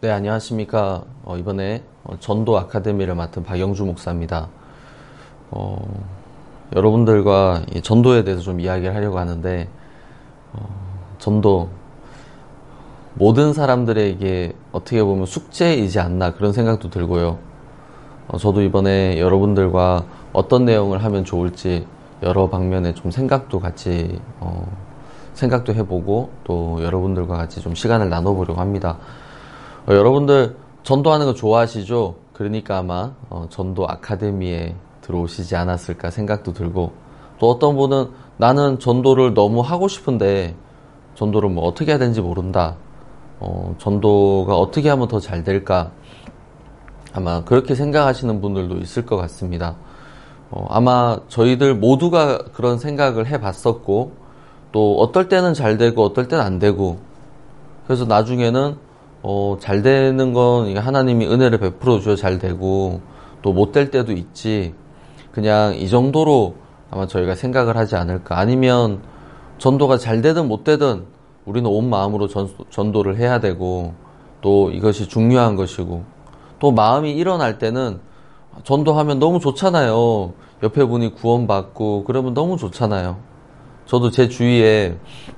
네, 안녕하십니까. 이번에 전도 아카데미를 맡은 박영주 목사입니다. 여러분들과 이 전도에 대해서 좀 이야기를 하려고 하는데, 전도, 모든 사람들에게 어떻게 보면 숙제이지 않나 그런 생각도 들고요. 저도 이번에 여러분들과 어떤 내용을 하면 좋을지 여러 방면에 좀 생각도 같이, 생각도 해보고 또 여러분들과 같이 좀 시간을 나눠보려고 합니다. 여러분들 전도하는 거 좋아하시죠? 그러니까 아마 전도 아카데미에 들어오시지 않았을까 생각도 들고, 또 어떤 분은 나는 전도를 너무 하고 싶은데 전도를 뭐 어떻게 해야 되는지 모른다, 전도가 어떻게 하면 더 잘 될까, 아마 그렇게 생각하시는 분들도 있을 것 같습니다. 아마 저희들 모두가 그런 생각을 해봤었고, 또 어떨 때는 잘 되고 어떨 때는 안 되고, 그래서 나중에는 잘 되는 건 하나님이 은혜를 베풀어 주어 잘 되고, 또 못 될 때도 있지, 그냥 이 정도로 아마 저희가 생각을 하지 않을까. 아니면 전도가 잘 되든 못 되든 우리는 온 마음으로 전도를 해야 되고, 또 이것이 중요한 것이고, 또 마음이 일어날 때는 전도하면 너무 좋잖아요. 옆에 분이 구원받고 그러면 너무 좋잖아요. 저도 제 주위에,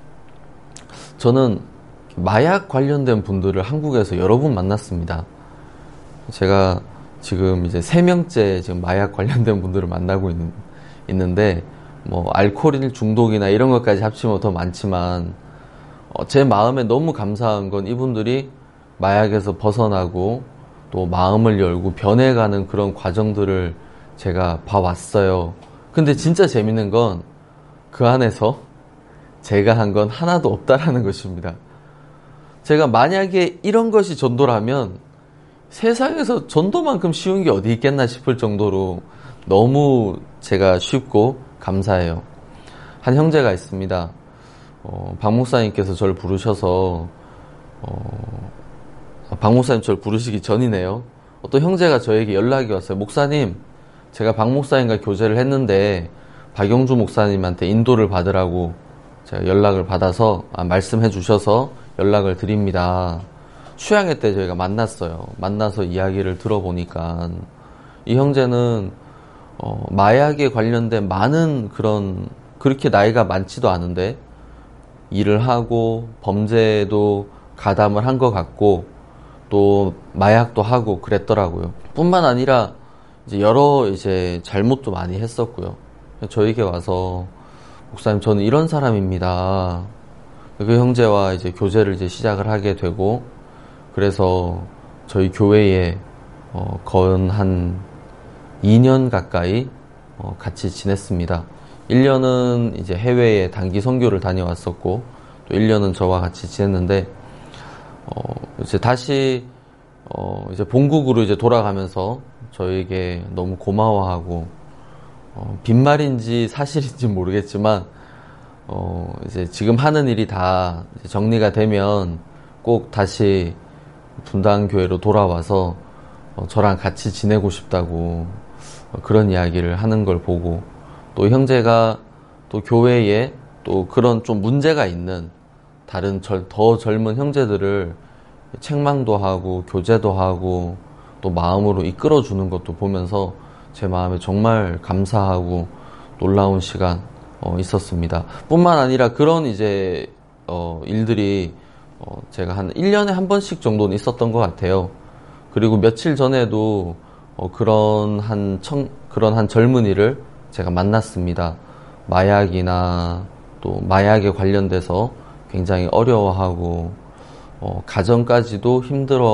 저는 마약 관련된 분들을 한국에서 여러 분 만났습니다. 제가 지금 이제 3명째 지금 마약 관련된 분들을 만나고 있는데, 뭐 알코올 중독이나 이런 것까지 합치면 더 많지만, 제 마음에 너무 감사한 건 이분들이 마약에서 벗어나고 또 마음을 열고 변해가는 그런 과정들을 제가 봐왔어요. 근데 진짜 재밌는 건 그 안에서 제가 한 건 하나도 없다라는 것입니다. 제가 만약에 이런 것이 전도라면 세상에서 전도만큼 쉬운 게 어디 있겠나 싶을 정도로 너무 제가 쉽고 감사해요. 한 형제가 있습니다. 박 목사님께서 저를 부르셔서, 박 목사님 저를 부르시기 전이네요. 어떤 형제가 저에게 연락이 왔어요. 목사님, 제가 박 목사님과 교제를 했는데 박영주 목사님한테 인도를 받으라고 제가 연락을 받아서, 말씀해 주셔서 연락을 드립니다. 수양회 때 저희가 만났어요. 만나서 이야기를 들어보니까 이 형제는 마약에 관련된 많은 그렇게 나이가 많지도 않은데 일을 하고 범죄도 가담을 한 것 같고 또 마약도 하고 그랬더라고요. 뿐만 아니라 여러 잘못도 많이 했었고요. 저에게 와서, 목사님 저는 이런 사람입니다. 그 형제와 교제를 시작을 하게 되고, 그래서 저희 교회에 거의 한 2년 가까이 같이 지냈습니다. 1년은 해외에 단기 선교를 다녀왔었고, 또 1년은 저와 같이 지냈는데, 다시 본국으로 돌아가면서 저에게 너무 고마워하고, 빈말인지 사실인지 모르겠지만, 지금 하는 일이 다 정리가 되면 꼭 다시 분당교회로 돌아와서 저랑 같이 지내고 싶다고 그런 이야기를 하는 걸 보고, 또 형제가 또 교회에 또 그런 좀 문제가 있는 다른 더 젊은 형제들을 책망도 하고 교제도 하고 또 마음으로 이끌어주는 것도 보면서 제 마음에 정말 감사하고 놀라운 시간 있었습니다. 뿐만 아니라 그런 일들이 제가 한 1년에 한 번씩 정도는 있었던 것 같아요. 그리고 며칠 전에도 그런 한 젊은이를 제가 만났습니다. 마약이나 또 마약에 관련돼서 굉장히 어려워하고 가정까지도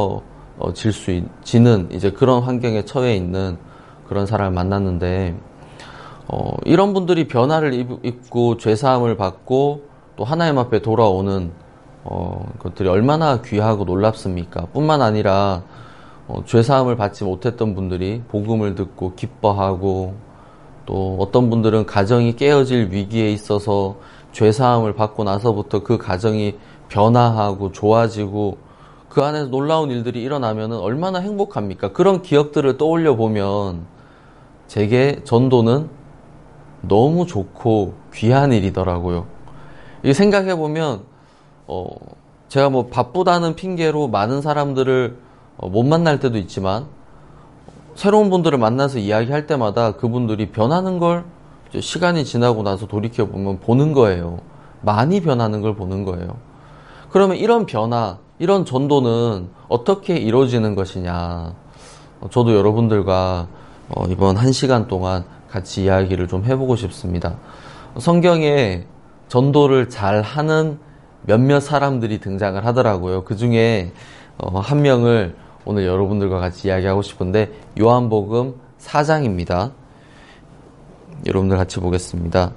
힘들어지는 그런 환경에 처해 있는 그런 사람을 만났는데, 이런 분들이 변화를 입고 죄사함을 받고 또 하나님 앞에 돌아오는 것들이 얼마나 귀하고 놀랍습니까? 뿐만 아니라 죄사함을 받지 못했던 분들이 복음을 듣고 기뻐하고, 또 어떤 분들은 가정이 깨어질 위기에 있어서 죄사함을 받고 나서부터 그 가정이 변화하고 좋아지고 그 안에서 놀라운 일들이 일어나면 얼마나 행복합니까? 그런 기억들을 떠올려 보면 제게 전도는 너무 좋고 귀한 일이더라고요. 이 생각해 보면 제가 뭐 바쁘다는 핑계로 많은 사람들을 못 만날 때도 있지만 새로운 분들을 만나서 이야기할 때마다 그분들이 변하는 걸 시간이 지나고 나서 돌이켜보면 보는 거예요. 많이 변하는 걸 보는 거예요. 그러면 이런 변화, 이런 전도는 어떻게 이루어지는 것이냐. 저도 여러분들과 이번 1시간 동안 같이 이야기를 좀 해보고 싶습니다. 성경에 전도를 잘하는 몇몇 사람들이 등장을 하더라고요. 그 중에 한 명을 오늘 여러분들과 같이 이야기하고 싶은데 요한복음 4장입니다. 여러분들 같이 보겠습니다.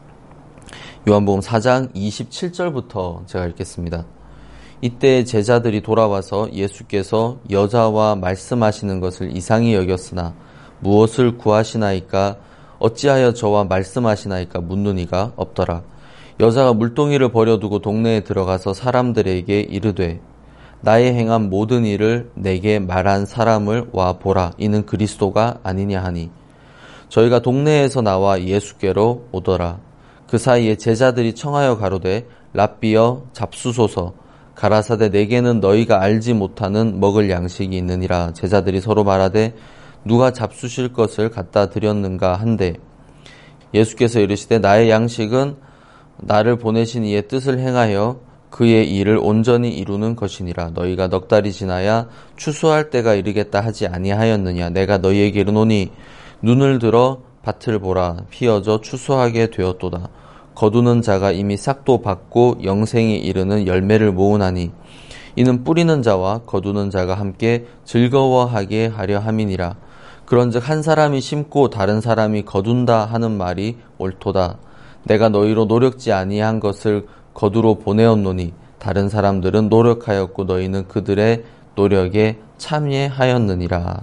요한복음 4장 27절부터 제가 읽겠습니다. 이때 제자들이 돌아와서 예수께서 여자와 말씀하시는 것을 이상히 여겼으나 무엇을 구하시나이까 어찌하여 저와 말씀하시나이까 묻느니가 없더라. 여자가 물동이를 버려두고 동네에 들어가서 사람들에게 이르되 나의 행한 모든 일을 내게 말한 사람을 와 보라. 이는 그리스도가 아니냐 하니 저희가 동네에서 나와 예수께로 오더라. 그 사이에 제자들이 청하여 가로되 랍비여 잡수소서. 가라사대 내게는 너희가 알지 못하는 먹을 양식이 있느니라. 제자들이 서로 말하되 누가 잡수실 것을 갖다 드렸는가 한데 예수께서 이르시되 나의 양식은 나를 보내신 이의 뜻을 행하여 그의 일을 온전히 이루는 것이니라. 너희가 넉 달이 지나야 추수할 때가 이르겠다 하지 아니하였느냐. 내가 너희에게 이르노니 눈을 들어 밭을 보라. 피어져 추수하게 되었도다. 거두는 자가 이미 싹도 받고 영생이 이르는 열매를 모으나니 이는 뿌리는 자와 거두는 자가 함께 즐거워하게 하려 함이니라. 그런즉 한 사람이 심고 다른 사람이 거둔다 하는 말이 옳도다. 내가 너희로 노력지 아니한 것을 거두러 보내었노니 다른 사람들은 노력하였고 너희는 그들의 노력에 참여하였느니라.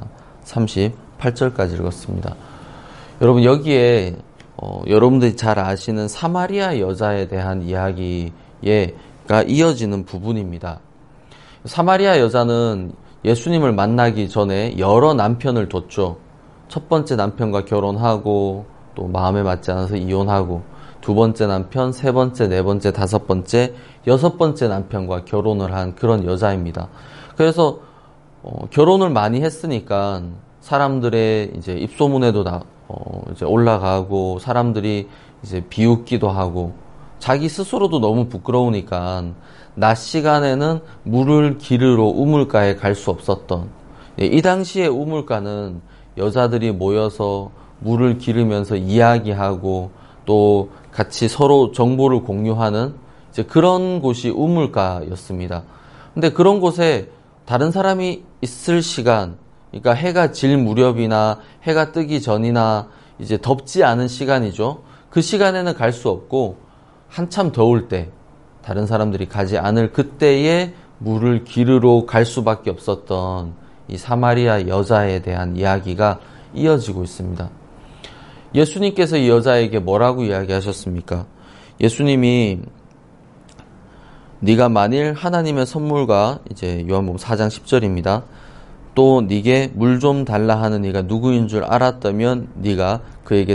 38절까지 읽었습니다. 여러분 여기에 여러분들이 잘 아시는 사마리아 여자에 대한 이야기가 이어지는 부분입니다. 사마리아 여자는 예수님을 만나기 전에 여러 남편을 뒀죠. 첫 번째 남편과 결혼하고 또 마음에 맞지 않아서 이혼하고 두 번째 남편, 세 번째, 네 번째, 다섯 번째, 여섯 번째 남편과 결혼을 한 그런 여자입니다. 그래서 결혼을 많이 했으니까 사람들의 이제 입소문에도 이제 올라가고 사람들이 이제 비웃기도 하고 자기 스스로도 너무 부끄러우니까 낮 시간에는 물을 기르러 우물가에 갈 수 없었던 이 당시의 우물가는 여자들이 모여서 물을 기르면서 이야기하고 또 같이 서로 정보를 공유하는 이제 그런 곳이 우물가였습니다. 근데 그런 곳에 다른 사람이 있을 시간, 그러니까 해가 질 무렵이나 해가 뜨기 전이나 이제 덥지 않은 시간이죠. 그 시간에는 갈 수 없고 한참 더울 때 다른 사람들이 가지 않을 그때에 물을 기르러 갈 수밖에 없었던 이 사마리아 여자에 대한 이야기가 이어지고 있습니다. 예수님께서 이 여자에게 뭐라고 이야기하셨습니까? 예수님이 네가 만일 하나님의 선물과 이제 요한복음 4장 10절입니다. 또 네게 물 좀 달라 하는 이가 누구인 줄 알았다면 네가 그에게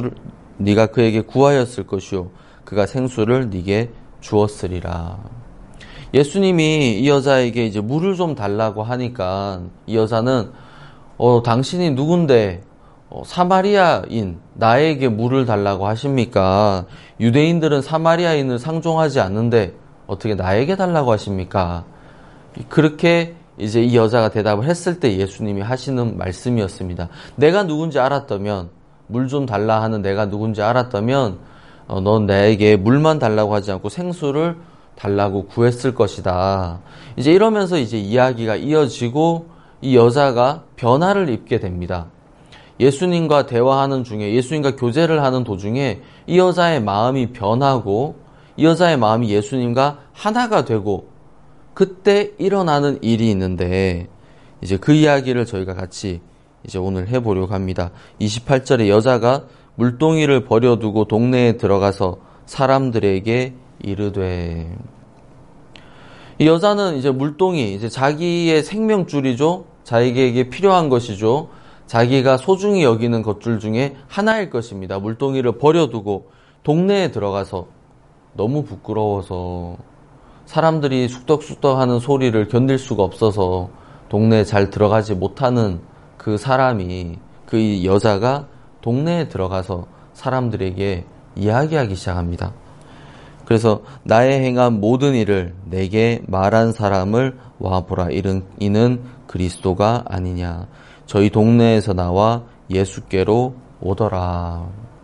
구하였을 것이요 그가 생수를 네게 주었으리라. 예수님이 이 여자에게 이제 물을 좀 달라고 하니까 이 여자는 당신이 누군데 사마리아인 나에게 물을 달라고 하십니까? 유대인들은 사마리아인을 상종하지 않는데 어떻게 나에게 달라고 하십니까? 그렇게 이제 이 여자가 대답을 했을 때 예수님이 하시는 말씀이었습니다. 내가 누군지 알았다면 물 좀 달라 하는 내가 누군지 알았다면 넌 나에게 물만 달라고 하지 않고 생수를 달라고 구했을 것이다. 이제 이러면서 이제 이야기가 이어지고 이 여자가 변화를 입게 됩니다. 예수님과 대화하는 중에 예수님과 교제를 하는 도중에 이 여자의 마음이 변하고 이 여자의 마음이 예수님과 하나가 되고 그때 일어나는 일이 있는데 이제 그 이야기를 저희가 같이 이제 오늘 해보려고 합니다. 28절에 여자가 물동이를 버려두고 동네에 들어가서 사람들에게 이르되 이 여자는 이제 물동이 이제 자기의 생명줄이죠. 자기에게 필요한 것이죠. 자기가 소중히 여기는 것들 중에 하나일 것입니다. 물동이를 버려두고 동네에 들어가서 너무 부끄러워서 사람들이 쑥덕쑥덕 하는 소리를 견딜 수가 없어서 동네에 잘 들어가지 못하는 그 사람이, 그 여자가 동네에 들어가서 사람들에게 이야기하기 시작합니다. 그래서 나의 행한 모든 일을 내게 말한 사람을 와보라. 이는 그리스도가 아니냐. 저희 동네에서 나와 예수께로 오더라.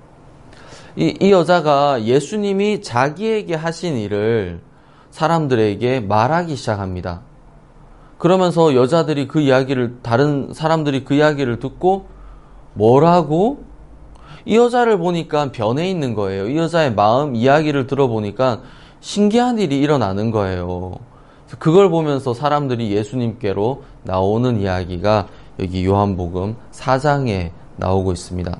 이 여자가 예수님이 자기에게 하신 일을 사람들에게 말하기 시작합니다. 그러면서 여자들이 그 이야기를, 다른 사람들이 그 이야기를 듣고 뭐라고? 이 여자를 보니까 변해 있는 거예요. 이 여자의 마음 이야기를 들어보니까 신기한 일이 일어나는 거예요. 그걸 보면서 사람들이 예수님께로 나오는 이야기가 여기 요한복음 4장에 나오고 있습니다.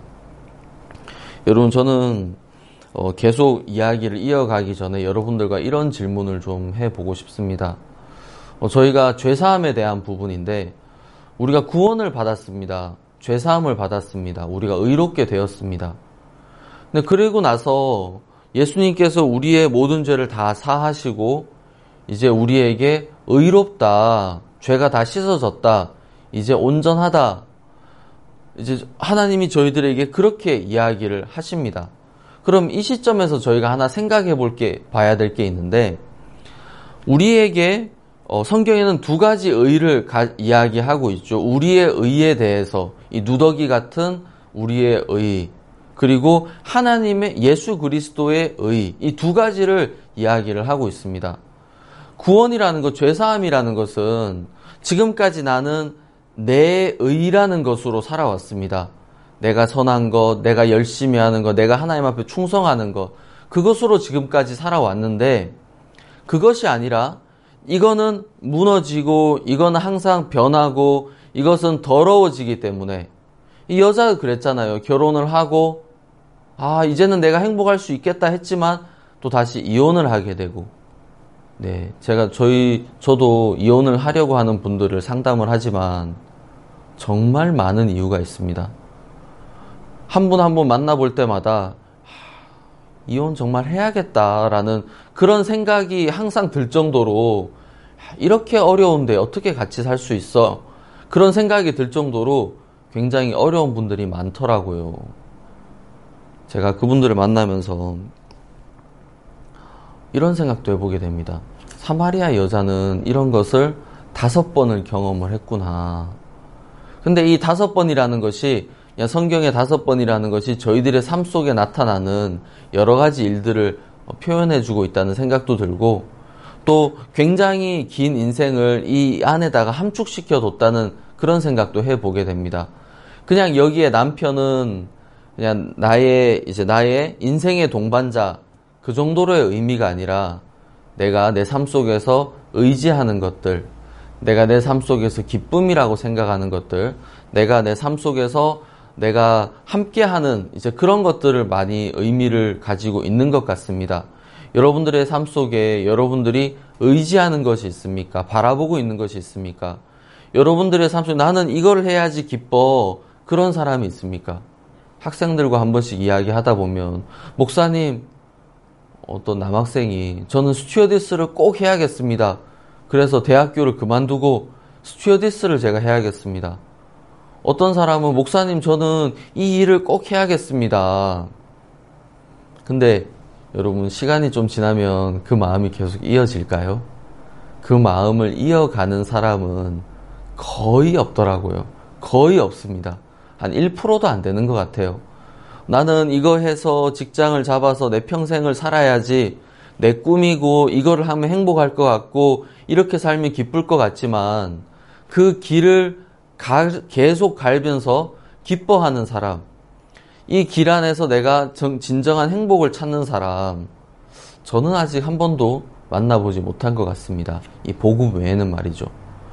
여러분, 저는 계속 이야기를 이어가기 전에 여러분들과 이런 질문을 좀 해보고 싶습니다. 저희가 죄사함에 대한 부분인데, 우리가 구원을 받았습니다. 죄사함을 받았습니다. 우리가 의롭게 되었습니다. 근데 그리고 나서 예수님께서 우리의 모든 죄를 다 사하시고 이제 우리에게 의롭다, 죄가 다 씻어졌다, 이제 온전하다, 이제 하나님이 저희들에게 그렇게 이야기를 하십니다. 그럼 이 시점에서 저희가 하나 봐야 될 게 있는데, 우리에게 성경에는 두 가지 의를 이야기하고 있죠. 우리의 의에 대해서, 이 누더기 같은 우리의 의, 그리고 하나님의 예수 그리스도의 의, 이 두 가지를 이야기를 하고 있습니다. 구원이라는 것, 죄사함이라는 것은 지금까지 나는 내 의라는 것으로 살아왔습니다. 내가 선한 것, 내가 열심히 하는 것, 내가 하나님 앞에 충성하는 것, 그것으로 지금까지 살아왔는데, 그것이 아니라 이거는 무너지고, 이거는 항상 변하고, 이것은 더러워지기 때문에, 이 여자가 그랬잖아요. 결혼을 하고 이제는 내가 행복할 수 있겠다 했지만 또 다시 이혼을 하게 되고, 네, 저도 이혼을 하려고 하는 분들을 상담을 하지만 정말 많은 이유가 있습니다. 한 분 한 분 만나볼 때마다 이혼 정말 해야겠다라는 그런 생각이 항상 들 정도로, 이렇게 어려운데 어떻게 같이 살 수 있어? 그런 생각이 들 정도로 굉장히 어려운 분들이 많더라고요. 제가 그분들을 만나면서 이런 생각도 해보게 됩니다. 사마리아 여자는 이런 것을 5번을 경험을 했구나. 근데 이 5번이라는 것이, 성경의 5번이라는 것이 저희들의 삶 속에 나타나는 여러 가지 일들을 표현해주고 있다는 생각도 들고, 또 굉장히 긴 인생을 이 안에다가 함축시켜 뒀다는 그런 생각도 해보게 됩니다. 그냥 여기에 남편은 그냥 나의 인생의 동반자, 그 정도로의 의미가 아니라, 내가 내 삶 속에서 의지하는 것들, 내가 내 삶 속에서 기쁨이라고 생각하는 것들, 내가 내 삶 속에서 내가 함께하는 이제 그런 것들을 많이 의미를 가지고 있는 것 같습니다. 여러분들의 삶 속에 여러분들이 의지하는 것이 있습니까? 바라보고 있는 것이 있습니까? 여러분들의 삶 속에 나는 이걸 해야지 기뻐, 그런 사람이 있습니까? 학생들과 한 번씩 이야기하다 보면, 목사님, 어떤 남학생이 저는 스튜어디스를 꼭 해야겠습니다. 그래서 대학교를 그만두고 스튜어디스를 제가 해야겠습니다. 어떤 사람은 목사님, 저는 이 일을 꼭 해야겠습니다. 근데 여러분, 시간이 좀 지나면 그 마음이 계속 이어질까요? 그 마음을 이어가는 사람은 거의 없더라고요. 거의 없습니다. 한 1%도 안 되는 것 같아요. 나는 이거 해서 직장을 잡아서 내 평생을 살아야지, 내 꿈이고 이거를 하면 행복할 것 같고 이렇게 살면 기쁠 것 같지만, 그 길을 계속 갈면서 기뻐하는 사람, 이 길 안에서 내가 진정한 행복을 찾는 사람, 저는 아직 한 번도 만나보지 못한 것 같습니다. 이 복음 외에는 말이죠.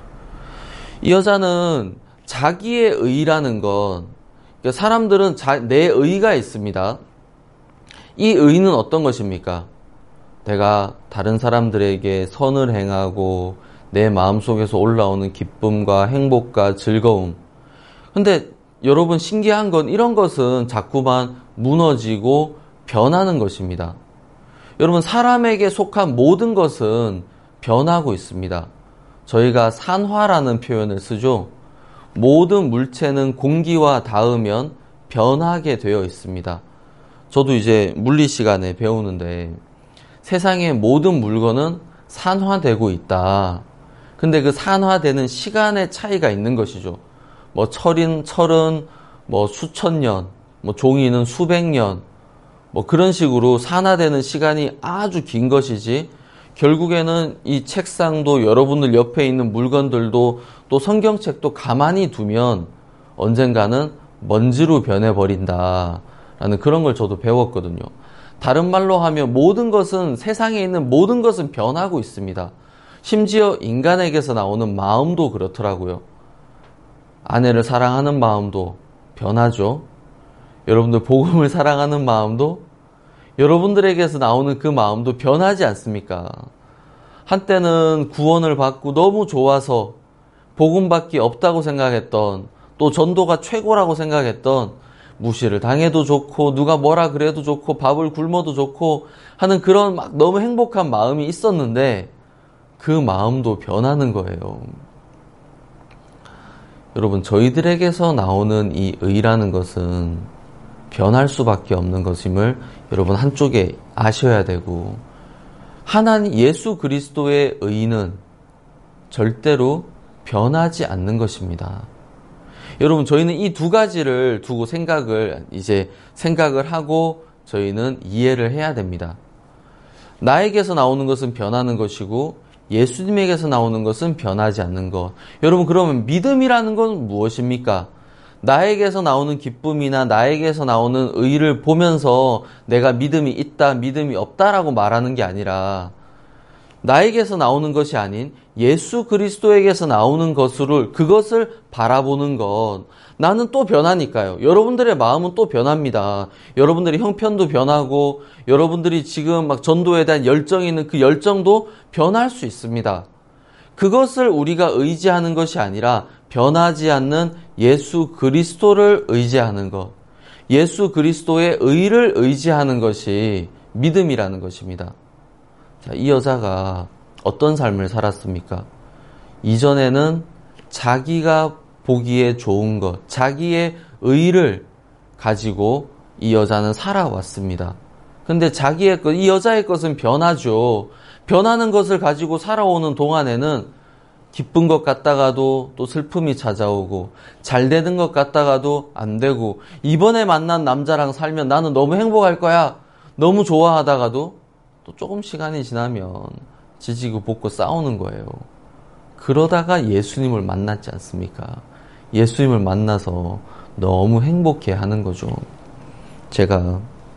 이 여자는 자기의 의라는 건, 사람들은 내 의가 있습니다. 이 의는 어떤 것입니까? 내가 다른 사람들에게 선을 행하고 내 마음속에서 올라오는 기쁨과 행복과 즐거움. 근데 여러분, 신기한 건 이런 것은 자꾸만 무너지고 변하는 것입니다. 여러분, 사람에게 속한 모든 것은 변하고 있습니다. 저희가 산화라는 표현을 쓰죠. 모든 물체는 공기와 닿으면 변하게 되어 있습니다. 저도 이제 물리 시간에 배우는데 세상의 모든 물건은 산화되고 있다. 근데 그 산화되는 시간의 차이가 있는 것이죠. 뭐 철은 뭐 수천 년, 뭐 종이는 수백 년, 뭐 그런 식으로 산화되는 시간이 아주 긴 것이지, 결국에는 이 책상도 여러분들 옆에 있는 물건들도 또 성경책도 가만히 두면 언젠가는 먼지로 변해버린다라는 그런 걸 저도 배웠거든요. 다른 말로 하면 모든 것은, 세상에 있는 모든 것은 변하고 있습니다. 심지어 인간에게서 나오는 마음도 그렇더라고요. 아내를 사랑하는 마음도 변하죠. 여러분들 복음을 사랑하는 마음도, 여러분들에게서 나오는 그 마음도 변하지 않습니까? 한때는 구원을 받고 너무 좋아서 복음밖에 없다고 생각했던, 또 전도가 최고라고 생각했던, 무시를 당해도 좋고 누가 뭐라 그래도 좋고 밥을 굶어도 좋고 하는 그런 막 너무 행복한 마음이 있었는데 그 마음도 변하는 거예요. 여러분, 저희들에게서 나오는 이 의라는 것은 변할 수밖에 없는 것임을 여러분 한쪽에 아셔야 되고, 하나님 예수 그리스도의 의는 절대로 변하지 않는 것입니다. 여러분, 저희는 이 두 가지를 두고 생각을 하고 저희는 이해를 해야 됩니다. 나에게서 나오는 것은 변하는 것이고 예수님에게서 나오는 것은 변하지 않는 것. 여러분, 그러면 믿음이라는 건 무엇입니까? 나에게서 나오는 기쁨이나 나에게서 나오는 의를 보면서 내가 믿음이 있다, 믿음이 없다라고 말하는 게 아니라, 나에게서 나오는 것이 아닌 예수 그리스도에게서 나오는 그것을 바라보는 것. 나는 또 변하니까요. 여러분들의 마음은 또 변합니다. 여러분들의 형편도 변하고, 여러분들이 지금 막 전도에 대한 열정이 있는 그 열정도 변할 수 있습니다. 그것을 우리가 의지하는 것이 아니라 변하지 않는 예수 그리스도를 의지하는 것, 예수 그리스도의 의를 의지하는 것이 믿음이라는 것입니다. 자, 이 여자가 어떤 삶을 살았습니까? 이전에는 자기가 보기에 좋은 것, 자기의 의를 가지고 이 여자는 살아왔습니다. 근데 이 여자의 것은 변하죠. 변하는 것을 가지고 살아오는 동안에는 기쁜 것 같다가도 또 슬픔이 찾아오고, 잘 되는 것 같다가도 안 되고, 이번에 만난 남자랑 살면 나는 너무 행복할 거야, 너무 좋아하다가도 또 조금 시간이 지나면 지지고 볶고 싸우는 거예요. 그러다가 예수님을 만났지 않습니까? 예수님을 만나서 너무 행복해 하는 거죠. 제가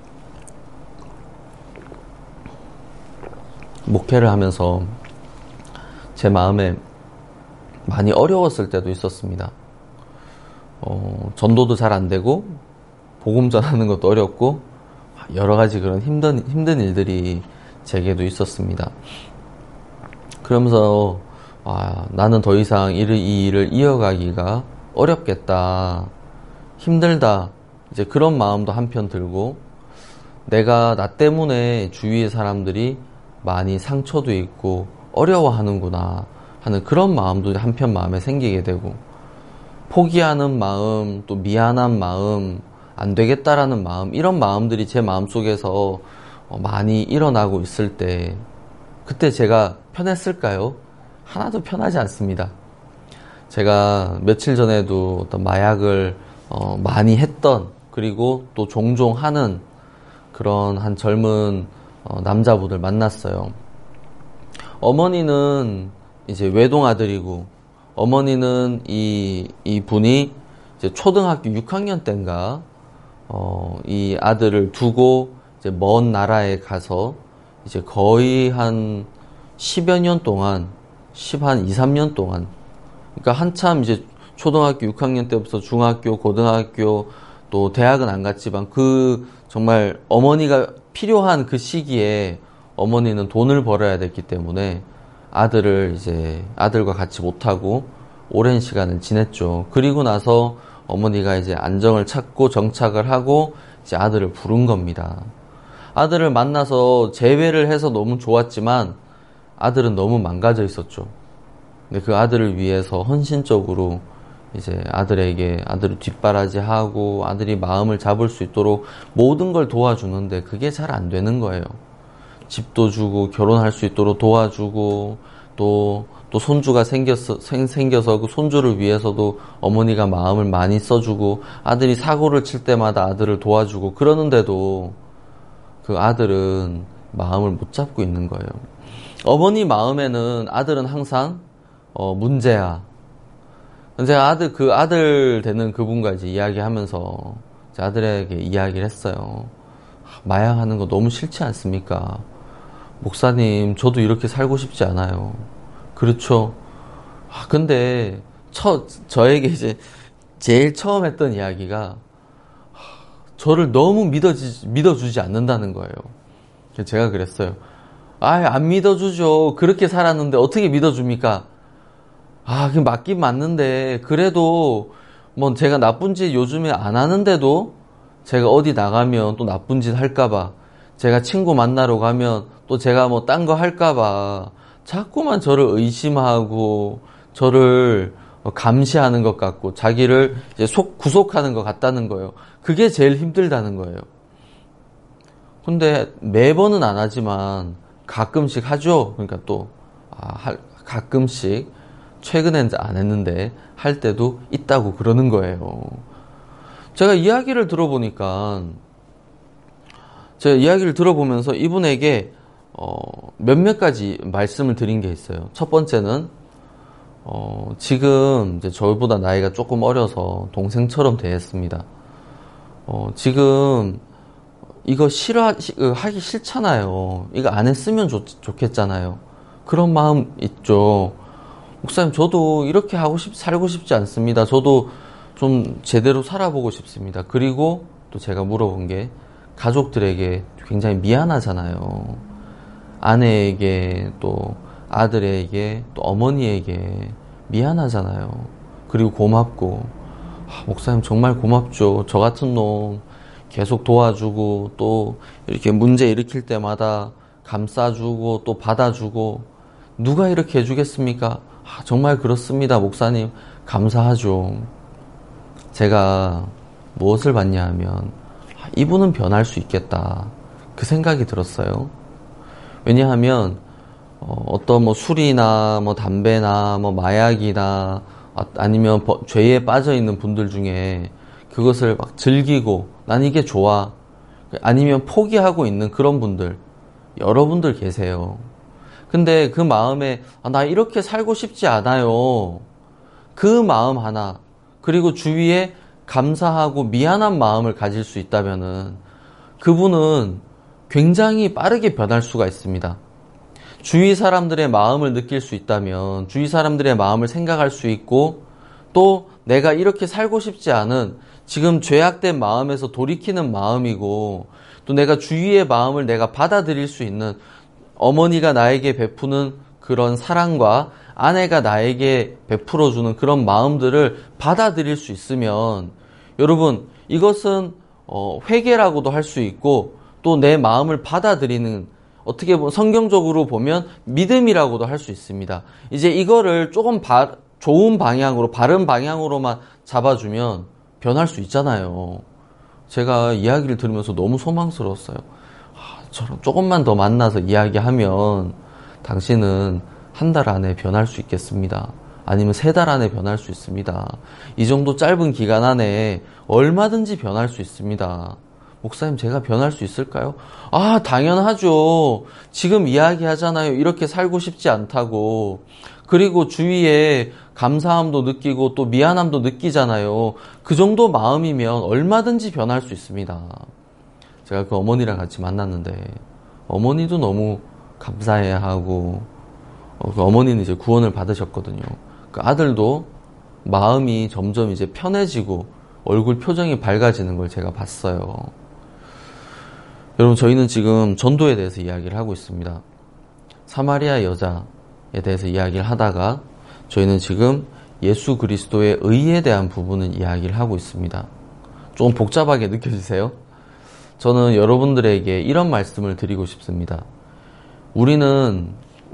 목회를 하면서 제 마음에 많이 어려웠을 때도 있었습니다. 전도도 잘 안 되고 복음 전하는 것도 어렵고 여러 가지 그런 힘든 일들이 제게도 있었습니다. 그러면서 나는 더 이상 이 일을 이어가기가 어렵겠다, 힘들다, 이제 그런 마음도 한편 들고, 내가 나 때문에 주위의 사람들이 많이 상처도 있고 어려워하는구나 하는 그런 마음도 한편 마음에 생기게 되고, 포기하는 마음, 또 미안한 마음, 안 되겠다라는 마음, 이런 마음들이 제 마음속에서 많이 일어나고 있을 때, 그때 제가 편했을까요? 하나도 편하지 않습니다. 제가 며칠 전에도 어떤 마약을 많이 했던, 그리고 또 종종 하는 그런 한 젊은 남자분을 만났어요. 어머니는 이제 외동아들이고, 어머니는 이 분이 이제 초등학교 6학년 때인가 이 아들을 두고 이제 먼 나라에 가서 이제 거의 한 10여 년 동안, 한 2, 3년 동안, 그러니까 한참 이제 초등학교 6학년 때부터 중학교, 고등학교, 또 대학은 안 갔지만 그 정말 어머니가 필요한 그 시기에 어머니는 돈을 벌어야 됐기 때문에 아들과 같이 못하고 오랜 시간을 지냈죠. 그리고 나서 어머니가 이제 안정을 찾고 정착을 하고 이제 아들을 부른 겁니다. 아들을 만나서 재회를 해서 너무 좋았지만 아들은 너무 망가져 있었죠. 근데 그 아들을 위해서 헌신적으로 이제 아들을 뒷바라지하고 아들이 마음을 잡을 수 있도록 모든 걸 도와주는데 그게 잘 안 되는 거예요. 집도 주고 결혼할 수 있도록 도와주고 또 손주가 생겨서 그 손주를 위해서도 어머니가 마음을 많이 써주고 아들이 사고를 칠 때마다 아들을 도와주고 그러는데도 그 아들은 마음을 못 잡고 있는 거예요. 어머니 마음에는 아들은 항상 문제야. 제가 그 아들 되는 그분과 이제 이야기하면서 제 아들에게 이야기를 했어요. 마약하는 거 너무 싫지 않습니까? 목사님, 저도 이렇게 살고 싶지 않아요. 그렇죠. 근데 저에게 이제 제일 처음 했던 이야기가 저를 너무 믿어주지 않는다는 거예요. 제가 그랬어요. 안 믿어주죠. 그렇게 살았는데 어떻게 믿어줍니까? 그게 맞긴 맞는데 그래도 뭐 제가 나쁜 짓 요즘에 안 하는데도 제가 어디 나가면 또 나쁜 짓 할까봐, 제가 친구 만나러 가면 또 제가 뭐 딴 거 할까봐 자꾸만 저를 의심하고 저를 감시하는 것 같고 자기를 이제 구속하는 것 같다는 거예요. 그게 제일 힘들다는 거예요. 근데 매번은 안 하지만 가끔씩 하죠. 그러니까 또 가끔씩, 최근엔 안 했는데 할 때도 있다고 그러는 거예요. 제가 이야기를 들어보면서 이분에게 몇몇 가지 말씀을 드린 게 있어요. 첫 번째는 지금 이제 저보다 나이가 조금 어려서 동생처럼 대했습니다. 지금 이거 하기 싫잖아요. 이거 안 했으면 좋겠잖아요. 그런 마음 있죠. 목사님, 저도 이렇게 살고 싶지 않습니다. 저도 좀 제대로 살아보고 싶습니다. 그리고 또 제가 물어본 게 가족들에게 굉장히 미안하잖아요. 아내에게, 또 아들에게, 또 어머니에게 미안하잖아요. 그리고 고맙고, 목사님 정말 고맙죠. 저 같은 놈 계속 도와주고 또 이렇게 문제 일으킬 때마다 감싸주고 또 받아주고 누가 이렇게 해주겠습니까? 정말 그렇습니다. 목사님 감사하죠. 제가 무엇을 봤냐 하면 이분은 변할 수 있겠다, 그 생각이 들었어요. 왜냐하면 어떤 뭐 술이나 뭐 담배나 뭐 마약이나 아니면 죄에 빠져 있는 분들 중에 그것을 막 즐기고 난 이게 좋아, 아니면 포기하고 있는 그런 분들 여러분들 계세요. 근데 그 마음에 나 이렇게 살고 싶지 않아요, 그 마음 하나, 그리고 주위에 감사하고 미안한 마음을 가질 수 있다면은 그분은 굉장히 빠르게 변할 수가 있습니다. 주위 사람들의 마음을 느낄 수 있다면, 주위 사람들의 마음을 생각할 수 있고, 또 내가 이렇게 살고 싶지 않은 지금 죄악된 마음에서 돌이키는 마음이고, 또 내가 주위의 마음을 내가 받아들일 수 있는, 어머니가 나에게 베푸는 그런 사랑과 아내가 나에게 베풀어주는 그런 마음들을 받아들일 수 있으면, 여러분, 이것은 회개라고도 할 수 있고 또 내 마음을 받아들이는, 어떻게 보면 성경적으로 보면 믿음이라고도 할 수 있습니다. 이제 이거를 조금 좋은 방향으로, 바른 방향으로만 잡아주면 변할 수 있잖아요. 제가 이야기를 들으면서 너무 소망스러웠어요. 저랑 조금만 더 만나서 이야기하면 당신은 한 달 안에 변할 수 있겠습니다. 아니면 3달 안에 변할 수 있습니다. 이 정도 짧은 기간 안에 얼마든지 변할 수 있습니다. 목사님, 제가 변할 수 있을까요? 당연하죠. 지금 이야기하잖아요. 이렇게 살고 싶지 않다고. 그리고 주위에 감사함도 느끼고 또 미안함도 느끼잖아요. 그 정도 마음이면 얼마든지 변할 수 있습니다. 제가 그 어머니랑 같이 만났는데 어머니도 너무 감사해하고, 그 어머니는 이제 구원을 받으셨거든요. 그 아들도 마음이 점점 이제 편해지고 얼굴 표정이 밝아지는 걸 제가 봤어요. 여러분, 저희는 지금 전도에 대해서 이야기를 하고 있습니다. 사마리아 여자에 대해서 이야기를 하다가 저희는 지금 예수 그리스도의 의에 대한 부분을 이야기를 하고 있습니다. 좀 복잡하게 느껴지세요? 저는 여러분들에게 이런 말씀을 드리고 싶습니다. 우리는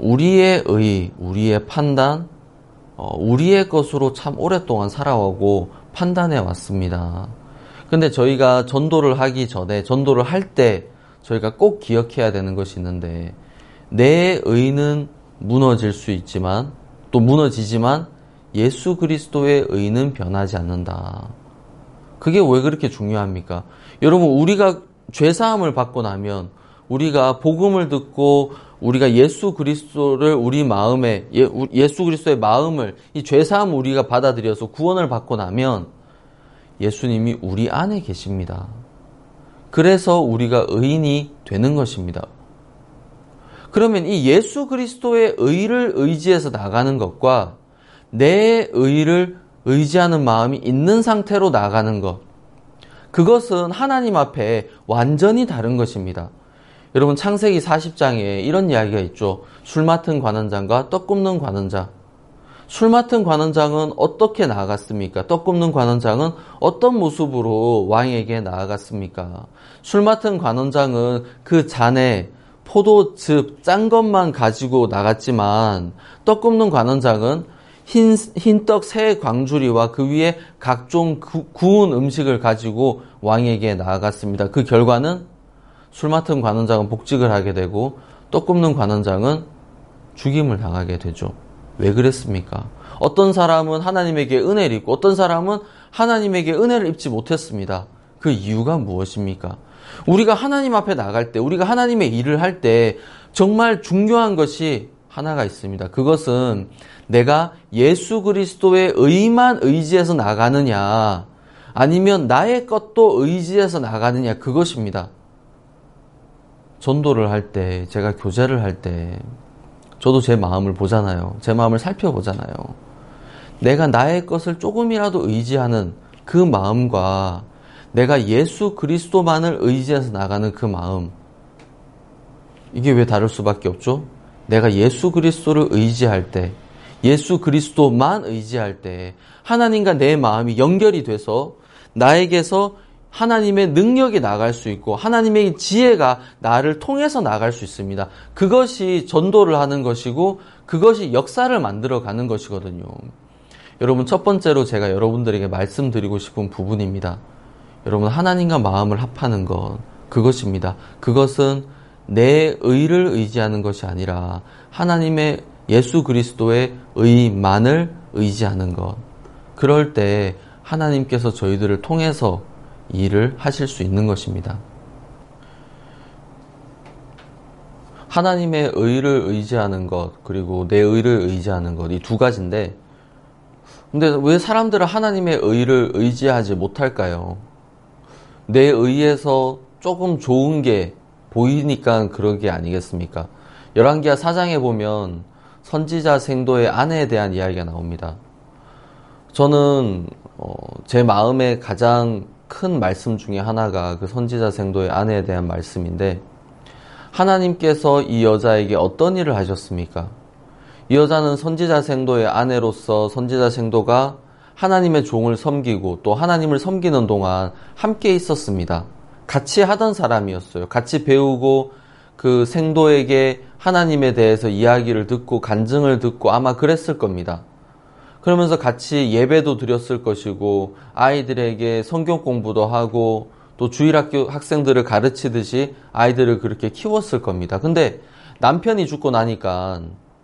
우리의 의, 우리의 판단, 우리의 것으로 참 오랫동안 살아오고 판단해 왔습니다. 근데 저희가 전도를 하기 전에, 전도를 할 때 저희가 꼭 기억해야 되는 것이 있는데, 내 의는 무너질 수 있지만, 또 무너지지만 예수 그리스도의 의는 변하지 않는다. 그게 왜 그렇게 중요합니까? 여러분, 우리가 죄사함을 받고 나면, 우리가 복음을 듣고 우리가 예수 그리스도를 우리 마음에, 예수 그리스도의 마음을, 이 죄사함을 우리가 받아들여서 구원을 받고 나면 예수님이 우리 안에 계십니다. 그래서 우리가 의인이 되는 것입니다. 그러면 이 예수 그리스도의 의를 의지해서 나가는 것과 내 의를 의지하는 마음이 있는 상태로 나가는 것, 그것은 하나님 앞에 완전히 다른 것입니다. 여러분, 창세기 40장에 이런 이야기가 있죠. 술 맡은 관원장과 떡 굽는 관원장. 술 맡은 관원장은 어떻게 나아갔습니까? 떡 굽는 관원장은 어떤 모습으로 왕에게 나아갔습니까? 술 맡은 관원장은 그 잔에 포도즙 짠 것만 가지고 나갔지만, 떡 굽는 관원장은 흰떡 세 광주리와 그 위에 각종 구운 음식을 가지고 왕에게 나아갔습니다. 그 결과는 술 맡은 관원장은 복직을 하게 되고, 떡 굽는 관원장은 죽임을 당하게 되죠. 왜 그랬습니까? 어떤 사람은 하나님에게 은혜를 입고 어떤 사람은 하나님에게 은혜를 입지 못했습니다. 그 이유가 무엇입니까? 우리가 하나님 앞에 나갈 때, 우리가 하나님의 일을 할 때 정말 중요한 것이 하나가 있습니다. 그것은 내가 예수 그리스도의 의만 의지해서 나가느냐, 아니면 나의 것도 의지해서 나가느냐, 그것입니다. 전도를 할 때, 제가 교제를 할 때 저도 제 마음을 보잖아요. 제 마음을 살펴보잖아요. 내가 나의 것을 조금이라도 의지하는 그 마음과 내가 예수 그리스도만을 의지해서 나가는 그 마음, 이게 왜 다를 수밖에 없죠? 내가 예수 그리스도를 의지할 때, 예수 그리스도만 의지할 때 하나님과 내 마음이 연결이 돼서 나에게서 하나님의 능력이 나갈 수 있고 하나님의 지혜가 나를 통해서 나갈 수 있습니다. 그것이 전도를 하는 것이고 그것이 역사를 만들어가는 것이거든요. 여러분, 첫 번째로 제가 여러분들에게 말씀드리고 싶은 부분입니다. 여러분, 하나님과 마음을 합하는 것, 그것입니다. 그것은 내 의를 의지하는 것이 아니라 하나님의 예수 그리스도의 의만을 의지하는 것. 그럴 때 하나님께서 저희들을 통해서 일을 하실 수 있는 것입니다. 하나님의 의를 의지하는 것, 그리고 내 의를 의지하는 것, 이 두 가지인데, 근데 왜 사람들은 하나님의 의를 의지하지 못할까요? 내 의에서 조금 좋은 게 보이니까 그런 게 아니겠습니까? 열왕기하 4장에 보면 선지자 생도의 아내에 대한 이야기가 나옵니다. 저는 제 마음에 가장 큰 말씀 중에 하나가 그 선지자 생도의 아내에 대한 말씀인데, 하나님께서 이 여자에게 어떤 일을 하셨습니까? 이 여자는 선지자 생도의 아내로서 선지자 생도가 하나님의 종을 섬기고 또 하나님을 섬기는 동안 함께 있었습니다. 같이 하던 사람이었어요. 같이 배우고 그 생도에게 하나님에 대해서 이야기를 듣고 간증을 듣고 아마 그랬을 겁니다. 그러면서 같이 예배도 드렸을 것이고 아이들에게 성경 공부도 하고 또 주일학교 학생들을 가르치듯이 아이들을 그렇게 키웠을 겁니다. 근데 남편이 죽고 나니까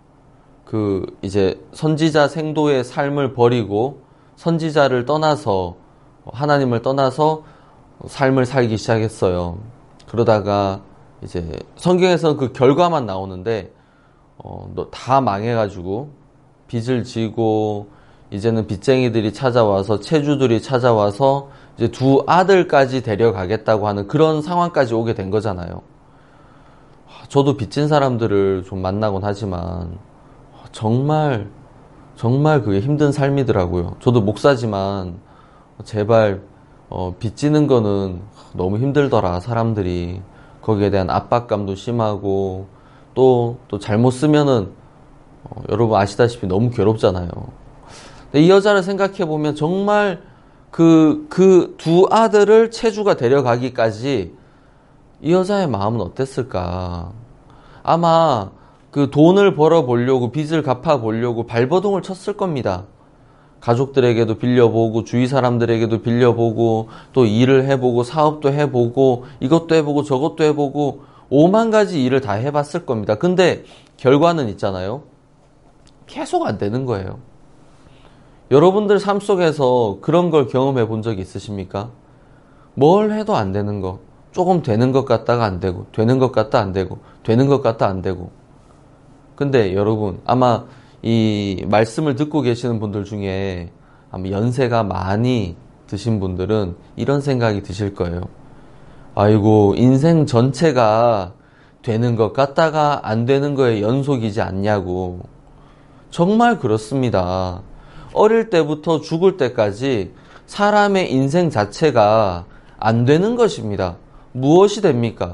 이제 선지자 생도의 삶을 버리고 선지자를 떠나서 하나님을 떠나서 삶을 살기 시작했어요. 그러다가 이제 성경에서는 그 결과만 나오는데 다 망해가지고 빚을 지고 이제는 빚쟁이들이 찾아와서 채주들이 찾아와서 이제 두 아들까지 데려가겠다고 하는 그런 상황까지 오게 된 거잖아요. 저도 빚진 사람들을 좀 만나곤 하지만 정말 그게 힘든 삶이더라고요. 저도 목사지만 제발 빚지는 거는 너무 힘들더라. 사람들이 거기에 대한 압박감도 심하고 또 잘못 쓰면은 여러분 아시다시피 너무 괴롭잖아요. 근데 이 여자를 생각해 보면 정말 그 두 아들을 채주가 데려가기까지 이 여자의 마음은 어땠을까? 아마 그 돈을 벌어 보려고 빚을 갚아 보려고 발버둥을 쳤을 겁니다. 가족들에게도 빌려보고 주위 사람들에게도 빌려보고 또 일을 해보고 사업도 해보고 이것도 해보고 저것도 해보고 5만 가지 일을 다 해봤을 겁니다. 근데 결과는 있잖아요. 계속 안 되는 거예요. 여러분들 삶 속에서 그런 걸 경험해 본 적이 있으십니까? 뭘 해도 안 되는 거. 조금 되는 것 같다가 안 되고 되는 것 같다 안 되고 되는 것 같다 안 되고. 근데 여러분 아마 이 말씀을 듣고 계시는 분들 중에 아마 연세가 많이 드신 분들은 이런 생각이 드실 거예요. 아이고 인생 전체가 되는 것 같다가 안 되는 거에 연속이지 않냐고. 정말 그렇습니다. 어릴 때부터 죽을 때까지 사람의 인생 자체가 안 되는 것입니다. 무엇이 됩니까?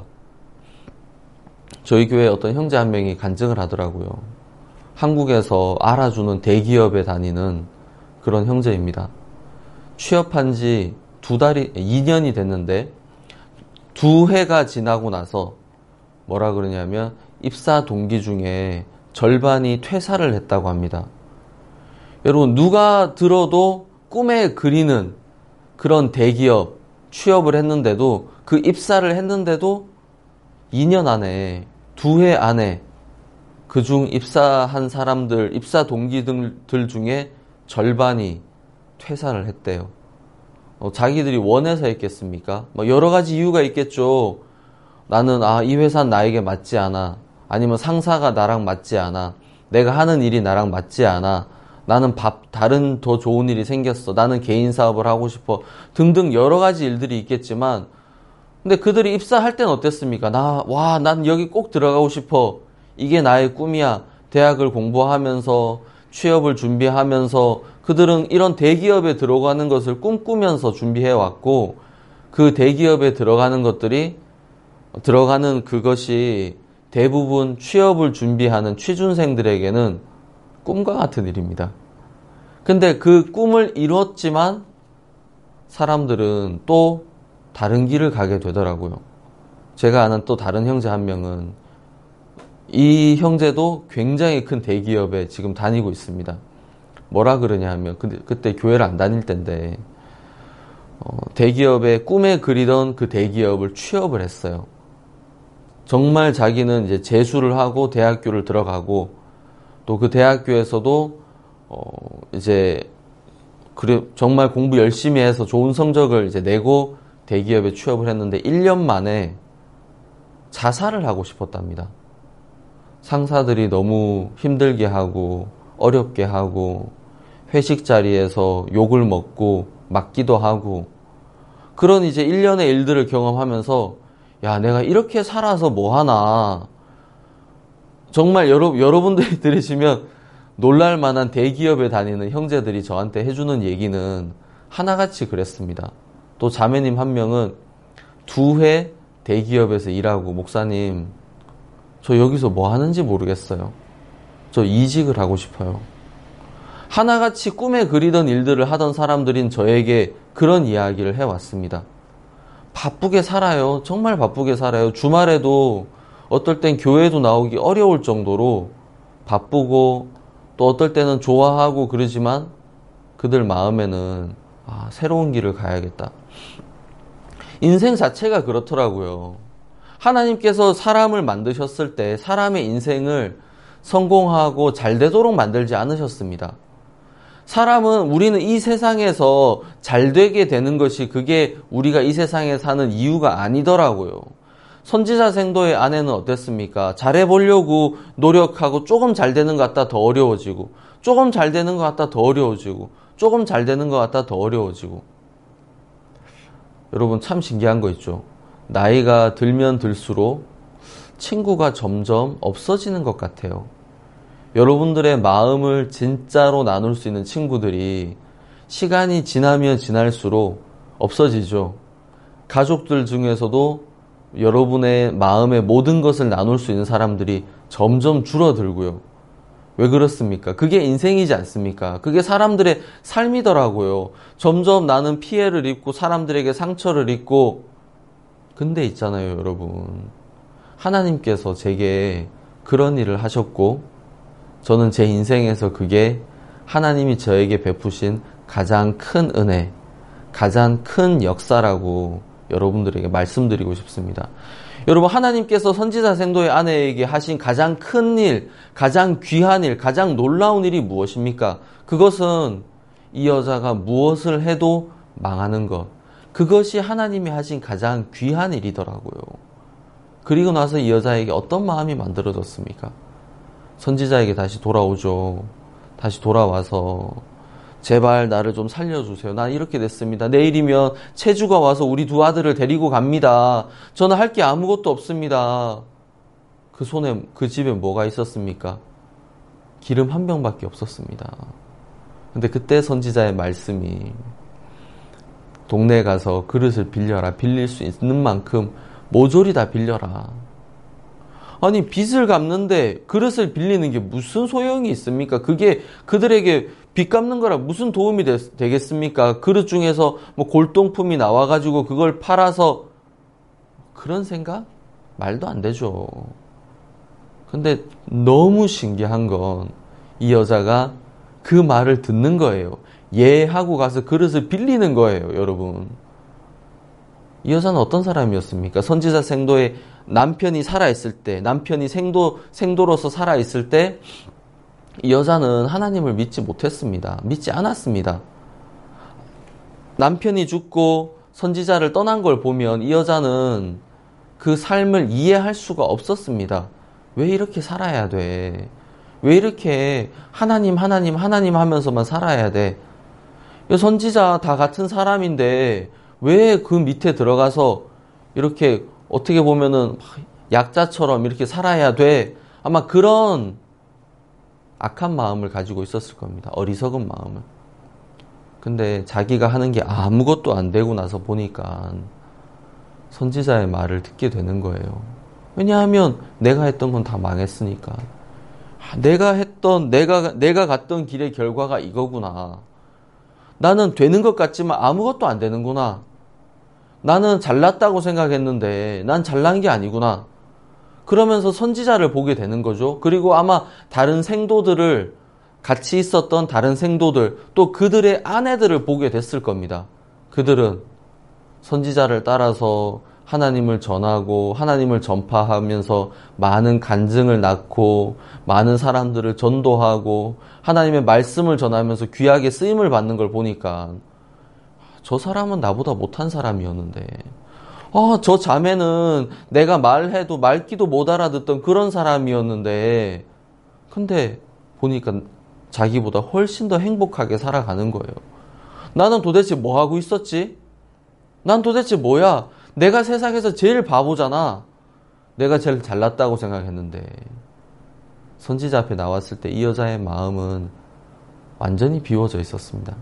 저희 교회 어떤 형제 한 명이 간증을 하더라고요. 한국에서 알아주는 대기업에 다니는 그런 형제입니다. 취업한 지 2년이 됐는데 2해가 지나고 나서 뭐라 그러냐면 입사 동기 중에 절반이 퇴사를 했다고 합니다. 여러분 누가 들어도 꿈에 그리는 그런 대기업 취업을 했는데도 그 입사를 했는데도 2년 안에 2해 안에 그중 입사한 사람들 입사 동기들 중에 절반이 퇴사를 했대요. 자기들이 원해서 했겠습니까? 여러 가지 이유가 있겠죠. 나는 이 회사는 나에게 맞지 않아. 아니면 상사가 나랑 맞지 않아. 내가 하는 일이 나랑 맞지 않아. 나는 다른 더 좋은 일이 생겼어. 나는 개인 사업을 하고 싶어. 등등 여러 가지 일들이 있겠지만 근데 그들이 입사할 때는 어땠습니까? 난 여기 꼭 들어가고 싶어. 이게 나의 꿈이야. 대학을 공부하면서 취업을 준비하면서 그들은 이런 대기업에 들어가는 것을 꿈꾸면서 준비해왔고 그 대기업에 들어가는 그것이 대부분 취업을 준비하는 취준생들에게는 꿈과 같은 일입니다. 근데 그 꿈을 이뤘지만 사람들은 또 다른 길을 가게 되더라고요. 제가 아는 또 다른 형제 한 명은 이 형제도 굉장히 큰 대기업에 지금 다니고 있습니다. 뭐라 그러냐 하면 그때 교회를 안 다닐 때인데 대기업에 꿈에 그리던 그 대기업을 취업을 했어요. 정말 자기는 이제 재수를 하고 대학교를 들어가고 또 그 대학교에서도 이제 정말 공부 열심히 해서 좋은 성적을 이제 내고 대기업에 취업을 했는데 1년 만에 자살을 하고 싶었답니다. 상사들이 너무 힘들게 하고 어렵게 하고 회식 자리에서 욕을 먹고 맞기도 하고 그런 이제 1년의 일들을 경험하면서 야, 내가 이렇게 살아서 뭐 하나. 정말 여러분들이 들으시면 놀랄 만한 대기업에 다니는 형제들이 저한테 해주는 얘기는 하나같이 그랬습니다. 또 자매님 한 명은 2회 대기업에서 일하고 목사님 저 여기서 뭐 하는지 모르겠어요. 저 이직을 하고 싶어요. 하나같이 꿈에 그리던 일들을 하던 사람들인 저에게 그런 이야기를 해왔습니다. 바쁘게 살아요. 정말 바쁘게 살아요. 주말에도 어떨 땐 교회도 나오기 어려울 정도로 바쁘고 또 어떨 때는 좋아하고 그러지만 그들 마음에는 새로운 길을 가야겠다. 인생 자체가 그렇더라고요. 하나님께서 사람을 만드셨을 때 사람의 인생을 성공하고 잘 되도록 만들지 않으셨습니다. 우리는 이 세상에서 잘 되게 되는 것이 그게 우리가 이 세상에 사는 이유가 아니더라고요. 선지자 생도의 아내는 어땠습니까? 잘해보려고 노력하고 조금 잘 되는 것 같다 더 어려워지고 조금 잘 되는 것 같다 더 어려워지고 조금 잘 되는 것 같다 더 어려워지고 여러분 참 신기한 거 있죠. 나이가 들면 들수록 친구가 점점 없어지는 것 같아요. 여러분들의 마음을 진짜로 나눌 수 있는 친구들이 시간이 지나면 지날수록 없어지죠. 가족들 중에서도 여러분의 마음의 모든 것을 나눌 수 있는 사람들이 점점 줄어들고요. 왜 그렇습니까? 그게 인생이지 않습니까? 그게 사람들의 삶이더라고요. 점점 나는 피해를 입고 사람들에게 상처를 입고 근데 있잖아요, 여러분. 하나님께서 제게 그런 일을 하셨고, 저는 제 인생에서 그게 하나님이 저에게 베푸신 가장 큰 은혜, 가장 큰 역사라고 여러분들에게 말씀드리고 싶습니다. 여러분, 하나님께서 선지자 생도의 아내에게 하신 가장 큰 일, 가장 귀한 일, 가장 놀라운 일이 무엇입니까? 그것은 이 여자가 무엇을 해도 망하는 것. 그것이 하나님이 하신 가장 귀한 일이더라고요. 그리고 나서 이 여자에게 어떤 마음이 만들어졌습니까? 선지자에게 다시 돌아오죠. 다시 돌아와서 제발 나를 좀 살려주세요. 난 이렇게 됐습니다. 내일이면 체주가 와서 우리 두 아들을 데리고 갑니다. 저는 할 게 아무것도 없습니다. 그 손에, 그 집에 뭐가 있었습니까? 기름 한 병밖에 없었습니다. 근데 그때 선지자의 말씀이 동네에 가서 그릇을 빌려라. 빌릴 수 있는 만큼 모조리 다 빌려라. 아니, 빚을 갚는데 그릇을 빌리는 게 무슨 소용이 있습니까? 그게 그들에게 빚 갚는 거라 무슨 도움이 되겠습니까? 그릇 중에서 뭐 골동품이 나와가지고 그걸 팔아서, 그런 생각? 말도 안 되죠. 근데 너무 신기한 건 이 여자가 그 말을 듣는 거예요. 예 하고 가서 그릇을 빌리는 거예요, 여러분. 이 여자는 어떤 사람이었습니까? 선지자 생도의 남편이 살아있을 때, 남편이 생도로서 살아있을 때, 이 여자는 하나님을 믿지 못했습니다. 믿지 않았습니다. 남편이 죽고 선지자를 떠난 걸 보면 이 여자는 그 삶을 이해할 수가 없었습니다. 왜 이렇게 살아야 돼? 왜 이렇게 하나님 하면서만 살아야 돼? 선지자 다 같은 사람인데 왜 그 밑에 들어가서 이렇게 어떻게 보면은 약자처럼 이렇게 살아야 돼? 아마 그런 악한 마음을 가지고 있었을 겁니다. 어리석은 마음을. 근데 자기가 하는 게 아무것도 안 되고 나서 보니까 선지자의 말을 듣게 되는 거예요. 왜냐하면 내가 했던 건 다 망했으니까. 내가 갔던 길의 결과가 이거구나. 나는 되는 것 같지만 아무것도 안 되는구나. 나는 잘났다고 생각했는데 난 잘난 게 아니구나. 그러면서 선지자를 보게 되는 거죠. 그리고 아마 다른 생도들을, 같이 있었던 다른 생도들, 또 그들의 아내들을 보게 됐을 겁니다. 그들은 선지자를 따라서 하나님을 전하고 하나님을 전파하면서 많은 간증을 낳고 많은 사람들을 전도하고 하나님의 말씀을 전하면서 귀하게 쓰임을 받는 걸 보니까 저 사람은 나보다 못한 사람이었는데, 저 자매는 내가 말해도 말귀도 못 알아듣던 그런 사람이었는데, 근데 보니까 자기보다 훨씬 더 행복하게 살아가는 거예요. 나는 도대체 뭐 하고 있었지? 난 도대체 뭐야? 내가 세상에서 제일 바보잖아. 내가 제일 잘났다고 생각했는데, 선지자 앞에 나왔을 때 이 여자의 마음은 완전히 비워져 있었습니다.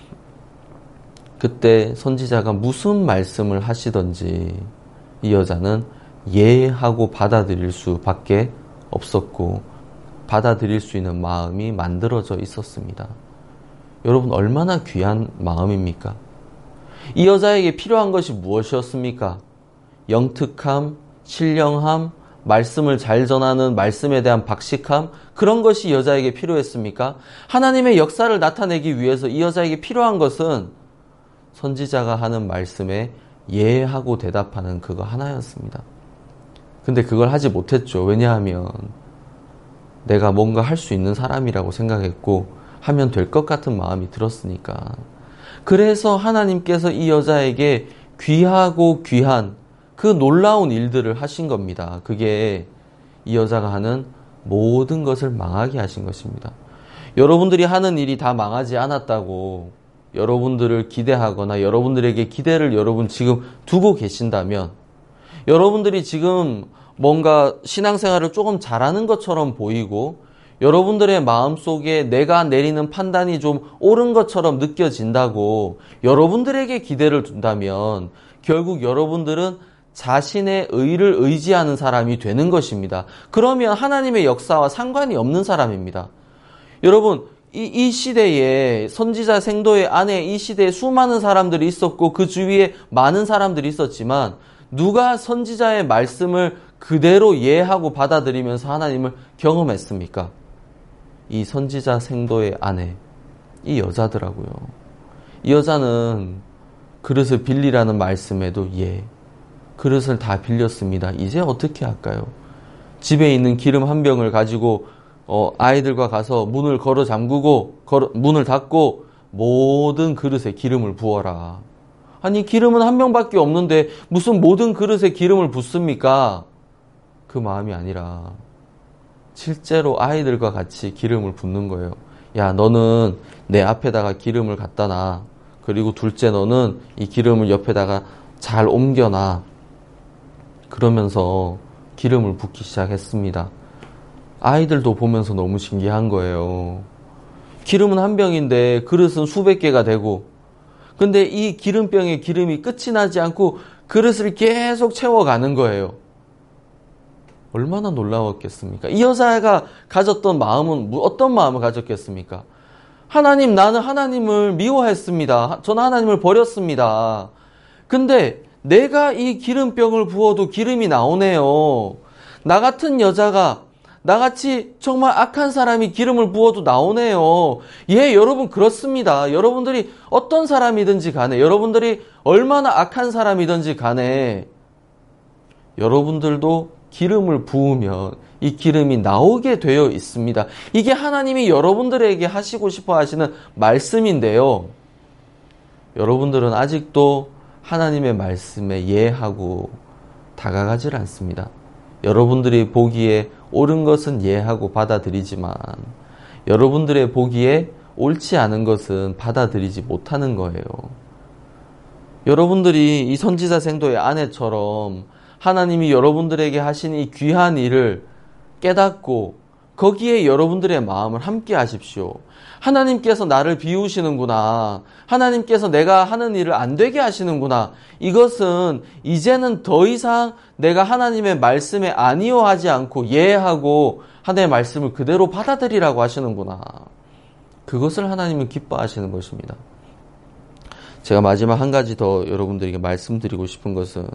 그때 선지자가 무슨 말씀을 하시던지 이 여자는 예 하고 받아들일 수밖에 없었고, 받아들일 수 있는 마음이 만들어져 있었습니다. 여러분, 얼마나 귀한 마음입니까? 이 여자에게 필요한 것이 무엇이었습니까? 영특함, 신령함, 말씀을 잘 전하는 말씀에 대한 박식함, 그런 것이 이 여자에게 필요했습니까? 하나님의 역사를 나타내기 위해서 이 여자에게 필요한 것은 선지자가 하는 말씀에 예 하고 대답하는 그거 하나였습니다. 근데 그걸 하지 못했죠. 왜냐하면 내가 뭔가 할 수 있는 사람이라고 생각했고 하면 될 것 같은 마음이 들었으니까. 그래서 하나님께서 이 여자에게 귀하고 귀한 그 놀라운 일들을 하신 겁니다. 그게 이 여자가 하는 모든 것을 망하게 하신 것입니다. 여러분들이 하는 일이 다 망하지 않았다고 여러분들을 기대하거나 여러분들에게 기대를 여러분 지금 두고 계신다면, 여러분들이 지금 뭔가 신앙생활을 조금 잘하는 것처럼 보이고 여러분들의 마음속에 내가 내리는 판단이 좀 옳은 것처럼 느껴진다고 여러분들에게 기대를 둔다면 결국 여러분들은 자신의 의를 의지하는 사람이 되는 것입니다. 그러면 하나님의 역사와 상관이 없는 사람입니다. 여러분, 이 시대에 선지자 생도의 안에 이 시대에 수많은 사람들이 있었고 그 주위에 많은 사람들이 있었지만 누가 선지자의 말씀을 그대로 이해하고 받아들이면서 하나님을 경험했습니까? 이 선지자 생도의 아내, 이 여자더라고요. 이 여자는 그릇을 빌리라는 말씀에도 그릇을 다 빌렸습니다. 이제 어떻게 할까요? 집에 있는 기름 한 병을 가지고 아이들과 가서 문을 걸어 잠그고 문을 닫고 모든 그릇에 기름을 부어라. 아니 기름은 한 병밖에 없는데 무슨 모든 그릇에 기름을 붓습니까? 그 마음이 아니라 실제로 아이들과 같이 기름을 붓는 거예요. 야, 너는 내 앞에다가 기름을 갖다 놔. 그리고 둘째 너는 이 기름을 옆에다가 잘 옮겨놔. 그러면서 기름을 붓기 시작했습니다. 아이들도 보면서 너무 신기한 거예요. 기름은 한 병인데 그릇은 수백 개가 되고, 근데 이 기름병에 기름이 끝이 나지 않고 그릇을 계속 채워가는 거예요. 얼마나 놀라웠겠습니까? 이 여자가 가졌던 마음은 어떤 마음을 가졌겠습니까? 하나님, 나는 하나님을 미워했습니다. 저는 하나님을 버렸습니다. 근데 내가 이 기름병을 부어도 기름이 나오네요. 나 같은 여자가, 나같이 정말 악한 사람이 기름을 부어도 나오네요. 예, 여러분 그렇습니다. 여러분들이 어떤 사람이든지 간에, 여러분들이 얼마나 악한 사람이든지 간에 여러분들도 기름을 부으면 이 기름이 나오게 되어 있습니다. 이게 하나님이 여러분들에게 하시고 싶어 하시는 말씀인데요. 여러분들은 아직도 하나님의 말씀에 이해하고 다가가질 않습니다. 여러분들이 보기에 옳은 것은 이해하고 받아들이지만 여러분들의 보기에 옳지 않은 것은 받아들이지 못하는 거예요. 여러분들이 이 선지자 생도의 아내처럼 하나님이 여러분들에게 하신 이 귀한 일을 깨닫고 거기에 여러분들의 마음을 함께 하십시오. 하나님께서 나를 비우시는구나. 하나님께서 내가 하는 일을 안 되게 하시는구나. 이것은 이제는 더 이상 내가 하나님의 말씀에 안이어하지 않고 예하고 하나님의 말씀을 그대로 받아들이라고 하시는구나. 그것을 하나님은 기뻐하시는 것입니다. 제가 마지막 한 가지 더 여러분들에게 말씀드리고 싶은 것은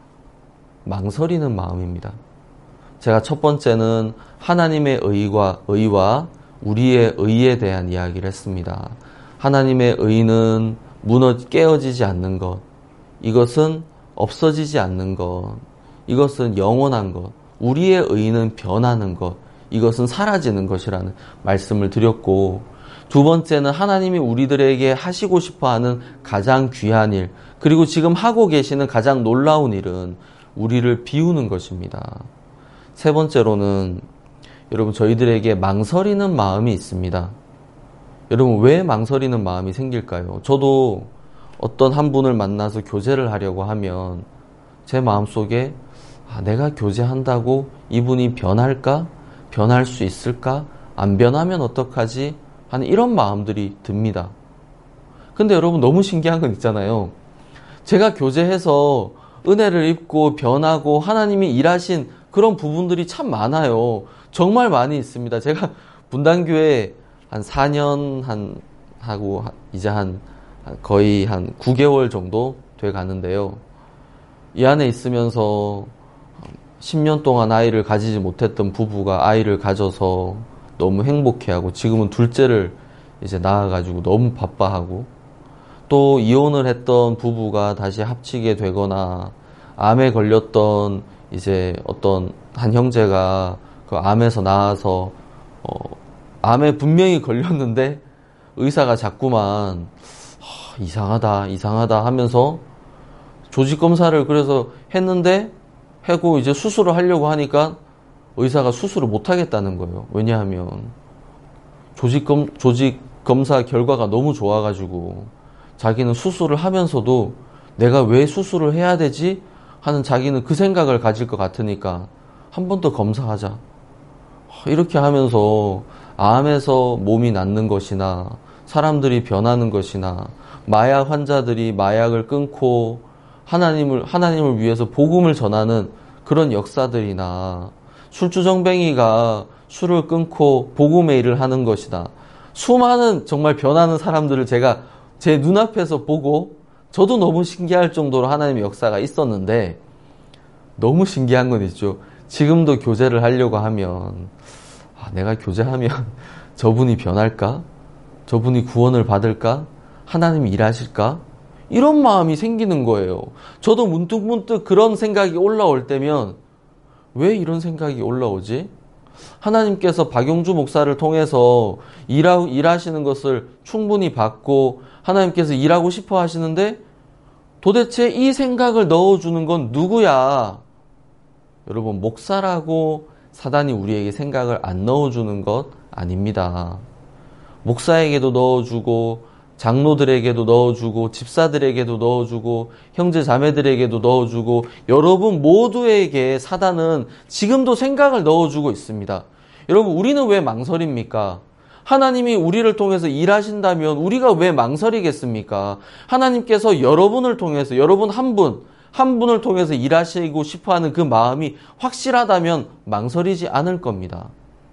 망설이는 마음입니다. 제가 첫 번째는 하나님의 의와 우리의 의에 대한 이야기를 했습니다. 하나님의 의는 깨어지지 않는 것, 이것은 없어지지 않는 것, 이것은 영원한 것, 우리의 의는 변하는 것, 이것은 사라지는 것이라는 말씀을 드렸고, 두 번째는 하나님이 우리들에게 하시고 싶어하는 가장 귀한 일, 그리고 지금 하고 계시는 가장 놀라운 일은 우리를 비우는 것입니다. 세 번째로는 여러분 저희들에게 망설이는 마음이 있습니다. 여러분 왜 망설이는 마음이 생길까요? 저도 어떤 한 분을 만나서 교제를 하려고 하면 제 마음속에 내가 교제한다고 이분이 변할까? 변할 수 있을까? 안 변하면 어떡하지? 하는 이런 마음들이 듭니다. 근데 여러분 너무 신기한 건 있잖아요. 제가 교제해서 은혜를 입고 변하고 하나님이 일하신 그런 부분들이 참 많아요. 정말 많이 있습니다. 제가 분당교회 한 4년 하고 이제 거의 한 9개월 정도 돼 가는데요. 이 안에 있으면서 10년 동안 아이를 가지지 못했던 부부가 아이를 가져서 너무 행복해하고 지금은 둘째를 이제 낳아가지고 너무 바빠하고, 또 이혼을 했던 부부가 다시 합치게 되거나 암에 걸렸던 이제 어떤 한 형제가 그 암에서 나아서 암에 분명히 걸렸는데 의사가 자꾸만 이상하다 하면서 조직 검사를 그래서 했는데 하고 이제 수술을 하려고 하니까 의사가 수술을 못 하겠다는 거예요. 왜냐하면 조직 검사 결과가 너무 좋아가지고 자기는 수술을 하면서도 내가 왜 수술을 해야 되지? 하는 자기는 그 생각을 가질 것 같으니까 한 번 더 검사하자. 이렇게 하면서 암에서 몸이 낫는 것이나 사람들이 변하는 것이나 마약 환자들이 마약을 끊고 하나님을 위해서 복음을 전하는 그런 역사들이나 술주정뱅이가 술을 끊고 복음의 일을 하는 것이나 수많은 정말 변하는 사람들을 제가 제 눈앞에서 보고 저도 너무 신기할 정도로 하나님의 역사가 있었는데, 너무 신기한 건 있죠. 지금도 교제를 하려고 하면 내가 교제하면 저분이 변할까? 저분이 구원을 받을까? 하나님이 일하실까? 이런 마음이 생기는 거예요. 저도 문득문득 그런 생각이 올라올 때면 왜 이런 생각이 올라오지? 하나님께서 박용주 목사를 통해서 일하시는 것을 충분히 받고 하나님께서 일하고 싶어 하시는데 도대체 이 생각을 넣어주는 건 누구야? 여러분, 목사라고 사단이 우리에게 생각을 안 넣어주는 것 아닙니다. 목사에게도 넣어주고 장로들에게도 넣어주고 집사들에게도 넣어주고 형제 자매들에게도 넣어주고 여러분 모두에게 사단은 지금도 생각을 넣어주고 있습니다. 여러분, 우리는 왜 망설입니까? 하나님이 우리를 통해서 일하신다면 우리가 왜 망설이겠습니까? 하나님께서 여러분을 통해서 여러분 한 분을 통해서 일하시고 싶어하는 그 마음이 확실하다면 망설이지 않을 겁니다.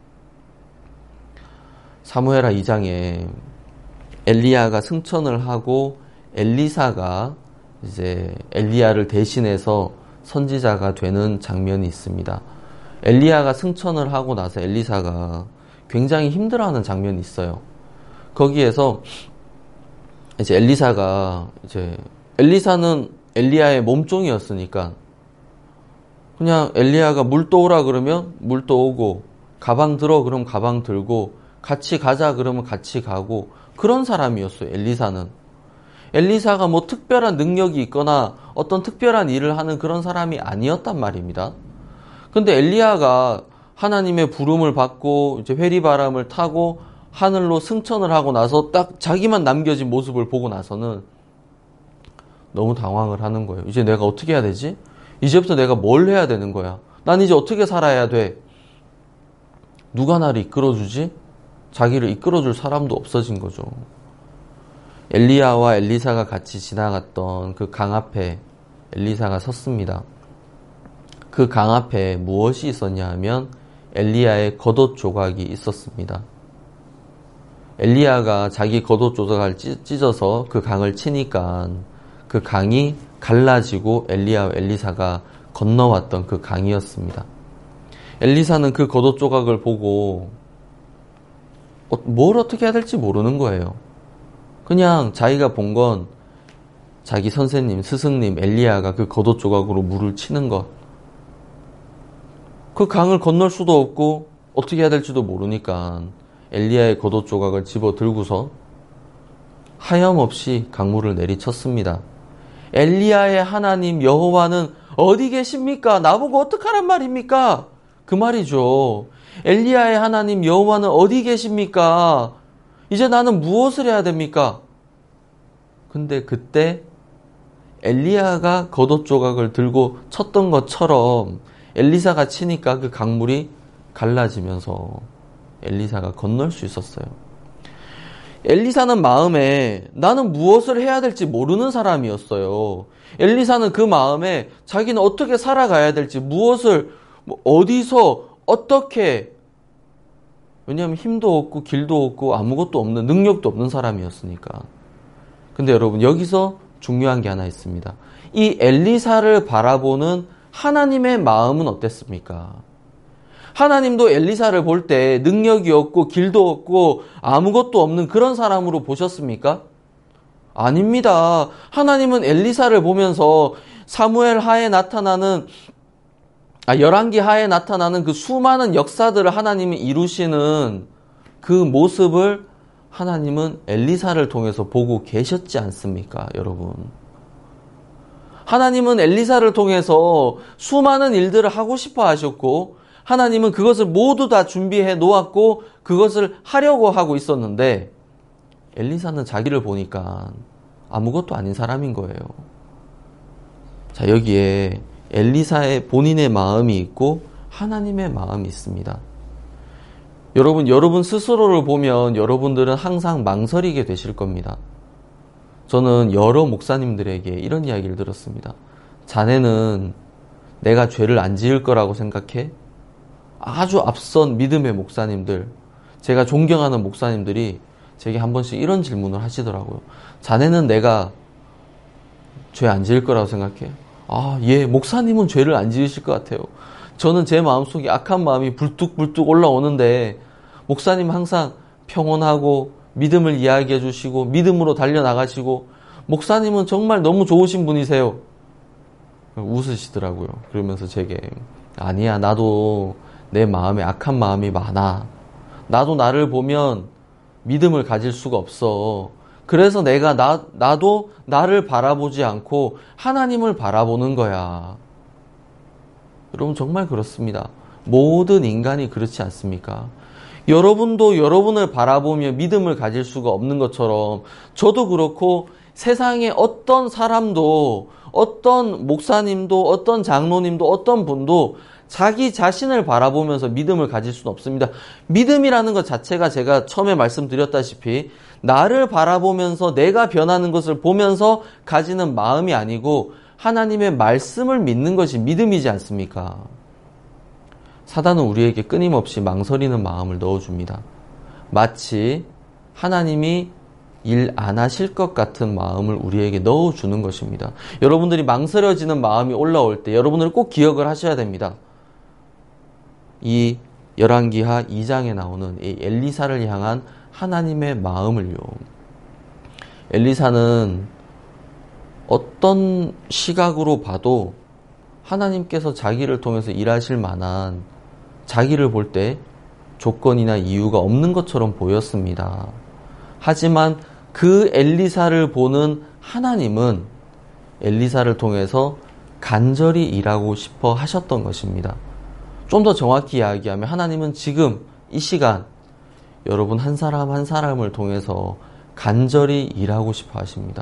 사무엘하 2장에 엘리야가 승천을 하고 엘리사가 이제 엘리야를 대신해서 선지자가 되는 장면이 있습니다. 엘리야가 승천을 하고 나서 엘리사가 굉장히 힘들어하는 장면이 있어요. 거기에서 이제 엘리사는 엘리야의 몸종이었으니까 그냥 엘리야가 물 떠오라 그러면 물 떠오고 가방 들어 그러면 가방 들고 같이 가자 그러면 같이 가고 그런 사람이었어요. 엘리사는. 엘리사가 뭐 특별한 능력이 있거나 어떤 특별한 일을 하는 그런 사람이 아니었단 말입니다. 근데 엘리야가 하나님의 부름을 받고 이제 회리바람을 타고 하늘로 승천을 하고 나서 딱 자기만 남겨진 모습을 보고 나서는 너무 당황을 하는 거예요. 이제 내가 어떻게 해야 되지? 이제부터 내가 뭘 해야 되는 거야? 난 이제 어떻게 살아야 돼? 누가 나를 이끌어주지? 자기를 이끌어줄 사람도 없어진 거죠. 엘리야와 엘리사가 같이 지나갔던 그 강 앞에 엘리사가 섰습니다. 그 강 앞에 무엇이 있었냐 하면 엘리야의 겉옷 조각이 있었습니다. 엘리야가 자기 겉옷 조각을 찢어서 그 강을 치니까 그 강이 갈라지고 엘리야와 엘리사가 건너왔던 그 강이었습니다. 엘리사는 그 겉옷 조각을 보고 뭘 어떻게 해야 될지 모르는 거예요. 그냥 자기가 본 건 자기 선생님, 스승님 엘리야가 그 겉옷 조각으로 물을 치는 것. 그 강을 건널 수도 없고 어떻게 해야 될지도 모르니까 엘리야의 겉옷 조각을 집어 들고서 하염없이 강물을 내리쳤습니다. 엘리야의 하나님 여호와는 어디 계십니까? 나보고 어떡하란 말입니까? 그 말이죠. 엘리야의 하나님 여호와는 어디 계십니까? 이제 나는 무엇을 해야 됩니까? 근데 그때 엘리야가 겉옷 조각을 들고 쳤던 것처럼 엘리사가 치니까 그 강물이 갈라지면서 엘리사가 건널 수 있었어요. 엘리사는 마음에 나는 무엇을 해야 될지 모르는 사람이었어요. 엘리사는 그 마음에 자기는 어떻게 살아가야 될지, 무엇을, 어디서, 어떻게, 왜냐하면 힘도 없고 길도 없고 아무것도 없는, 능력도 없는 사람이었으니까. 근데 여러분, 여기서 중요한 게 하나 있습니다. 이 엘리사를 바라보는 하나님의 마음은 어땠습니까? 하나님도 엘리사를 볼 때 능력이 없고 길도 없고 아무것도 없는 그런 사람으로 보셨습니까? 아닙니다. 하나님은 엘리사를 보면서 사무엘 하에 나타나는 열왕기 하에 나타나는 그 수많은 역사들을 하나님이 이루시는 그 모습을 하나님은 엘리사를 통해서 보고 계셨지 않습니까, 여러분? 하나님은 엘리사를 통해서 수많은 일들을 하고 싶어 하셨고 하나님은 그것을 모두 다 준비해 놓았고 그것을 하려고 하고 있었는데 엘리사는 자기를 보니까 아무것도 아닌 사람인 거예요. 자, 여기에 엘리사의 본인의 마음이 있고 하나님의 마음이 있습니다. 여러분 스스로를 보면 여러분들은 항상 망설이게 되실 겁니다. 저는 여러 목사님들에게 이런 이야기를 들었습니다. 자네는 내가 죄를 안 지을 거라고 생각해? 아주 앞선 믿음의 목사님들, 제가 존경하는 목사님들이 제게 한 번씩 이런 질문을 하시더라고요. 자네는 내가 죄 안 지을 거라고 생각해? 예, 목사님은 죄를 안 지으실 것 같아요. 저는 제 마음속에 악한 마음이 불뚝불뚝 올라오는데 목사님 항상 평온하고 믿음을 이야기해 주시고 믿음으로 달려나가시고 목사님은 정말 너무 좋으신 분이세요. 웃으시더라고요. 그러면서 제게 아니야, 나도 내 마음에 악한 마음이 많아. 나도 나를 보면 믿음을 가질 수가 없어. 그래서 나도 나를 바라보지 않고 하나님을 바라보는 거야. 여러분 정말 그렇습니다. 모든 인간이 그렇지 않습니까? 여러분도 여러분을 바라보며 믿음을 가질 수가 없는 것처럼 저도 그렇고 세상에 어떤 사람도 어떤 목사님도 어떤 장로님도 어떤 분도 자기 자신을 바라보면서 믿음을 가질 수는 없습니다. 믿음이라는 것 자체가 제가 처음에 말씀드렸다시피 나를 바라보면서 내가 변하는 것을 보면서 가지는 마음이 아니고 하나님의 말씀을 믿는 것이 믿음이지 않습니까? 사단은 우리에게 끊임없이 망설이는 마음을 넣어줍니다. 마치 하나님이 일 안 하실 것 같은 마음을 우리에게 넣어주는 것입니다. 여러분들이 망설여지는 마음이 올라올 때 여러분들은 꼭 기억을 하셔야 됩니다. 이 열왕기하 2장에 나오는 이 엘리사를 향한 하나님의 마음을요. 엘리사는 어떤 시각으로 봐도 하나님께서 자기를 통해서 일하실 만한 자기를 볼 때 조건이나 이유가 없는 것처럼 보였습니다. 하지만 그 엘리사를 보는 하나님은 엘리사를 통해서 간절히 일하고 싶어 하셨던 것입니다. 좀 더 정확히 이야기하면 하나님은 지금 이 시간 여러분 한 사람 한 사람을 통해서 간절히 일하고 싶어 하십니다.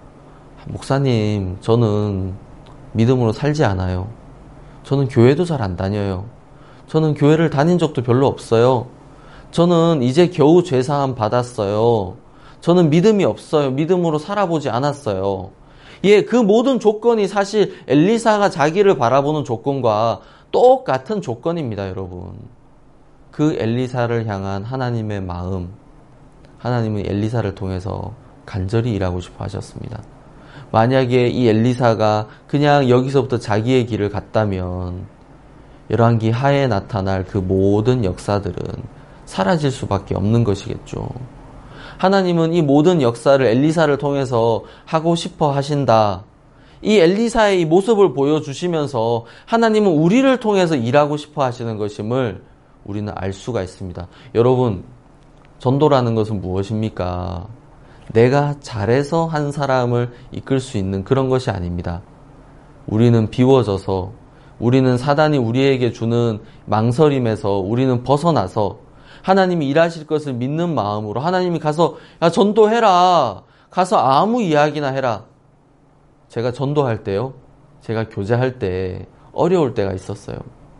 목사님, 저는 믿음으로 살지 않아요. 저는 교회도 잘 안 다녀요. 저는 교회를 다닌 적도 별로 없어요. 저는 이제 겨우 죄사함 받았어요. 저는 믿음이 없어요. 믿음으로 살아보지 않았어요. 예, 그 모든 조건이 사실 엘리사가 자기를 바라보는 조건과 똑같은 조건입니다, 여러분. 그 엘리사를 향한 하나님의 마음, 하나님은 엘리사를 통해서 간절히 일하고 싶어 하셨습니다. 만약에 이 엘리사가 그냥 여기서부터 자기의 길을 갔다면 열왕기 하에 나타날 그 모든 역사들은 사라질 수밖에 없는 것이겠죠. 하나님은 이 모든 역사를 엘리사를 통해서 하고 싶어 하신다. 이 엘리사의 이 모습을 보여주시면서 하나님은 우리를 통해서 일하고 싶어 하시는 것임을 우리는 알 수가 있습니다. 여러분, 전도라는 것은 무엇입니까? 내가 잘해서 한 사람을 이끌 수 있는 그런 것이 아닙니다. 우리는 비워져서, 우리는 사단이 우리에게 주는 망설임에서 우리는 벗어나서 하나님이 일하실 것을 믿는 마음으로 하나님이 가서 야, 전도해라. 가서 아무 이야기나 해라. 제가 전도할 때요. 제가 교제할 때 어려울 때가 있었어요.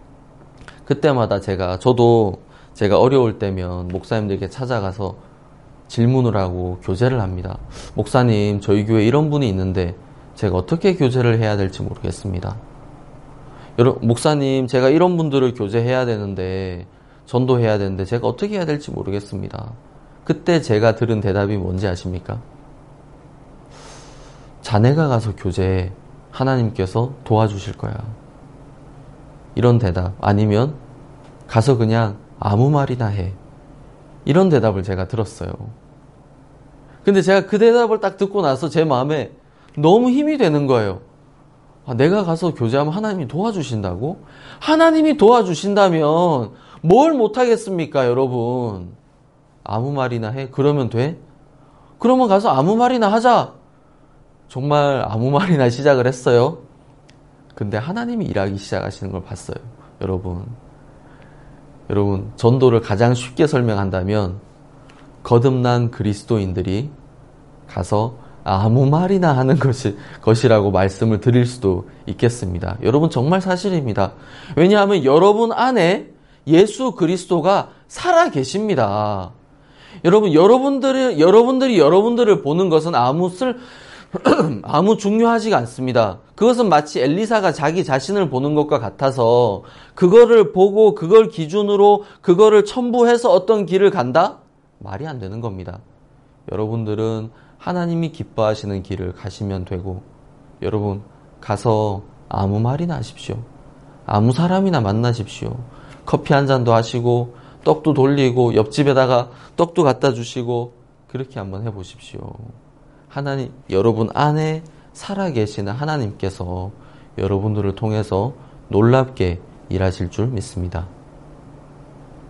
그때마다 저도 어려울 때면 목사님들께 찾아가서 질문을 하고 교제를 합니다. 목사님, 저희 교회에 이런 분이 있는데 제가 어떻게 교제를 해야 될지 모르겠습니다. 목사님, 제가 이런 분들을 교제해야 되는데 전도해야 되는데 제가 어떻게 해야 될지 모르겠습니다. 그때 제가 들은 대답이 뭔지 아십니까? 자네가 가서 교제해. 하나님께서 도와주실 거야. 이런 대답. 아니면 가서 그냥 아무 말이나 해. 이런 대답을 제가 들었어요. 근데 제가 그 대답을 딱 듣고 나서 제 마음에 너무 힘이 되는 거예요. 내가 가서 교제하면 하나님이 도와주신다고? 하나님이 도와주신다면 뭘 못하겠습니까, 여러분? 아무 말이나 해? 그러면 돼? 그러면 가서 아무 말이나 하자. 정말 아무 말이나 시작을 했어요. 근데 하나님이 일하기 시작하시는 걸 봤어요. 여러분, 전도를 가장 쉽게 설명한다면 거듭난 그리스도인들이 가서 아무 말이나 하는 것이라고 말씀을 드릴 수도 있겠습니다. 여러분, 정말 사실입니다. 왜냐하면 여러분 안에 예수 그리스도가 살아 계십니다. 여러분, 여러분들이 여러분들을 보는 것은 아무 중요하지가 않습니다. 그것은 마치 엘리사가 자기 자신을 보는 것과 같아서 그거를 보고 그걸 기준으로 그거를 첨부해서 어떤 길을 간다? 말이 안 되는 겁니다. 여러분들은 하나님이 기뻐하시는 길을 가시면 되고, 여러분 가서 아무 말이나 하십시오. 아무 사람이나 만나십시오. 커피 한 잔도 하시고 떡도 돌리고 옆집에다가 떡도 갖다 주시고 그렇게 한번 해보십시오. 하나님, 여러분 안에 살아계시는 하나님께서 여러분들을 통해서 놀랍게 일하실 줄 믿습니다.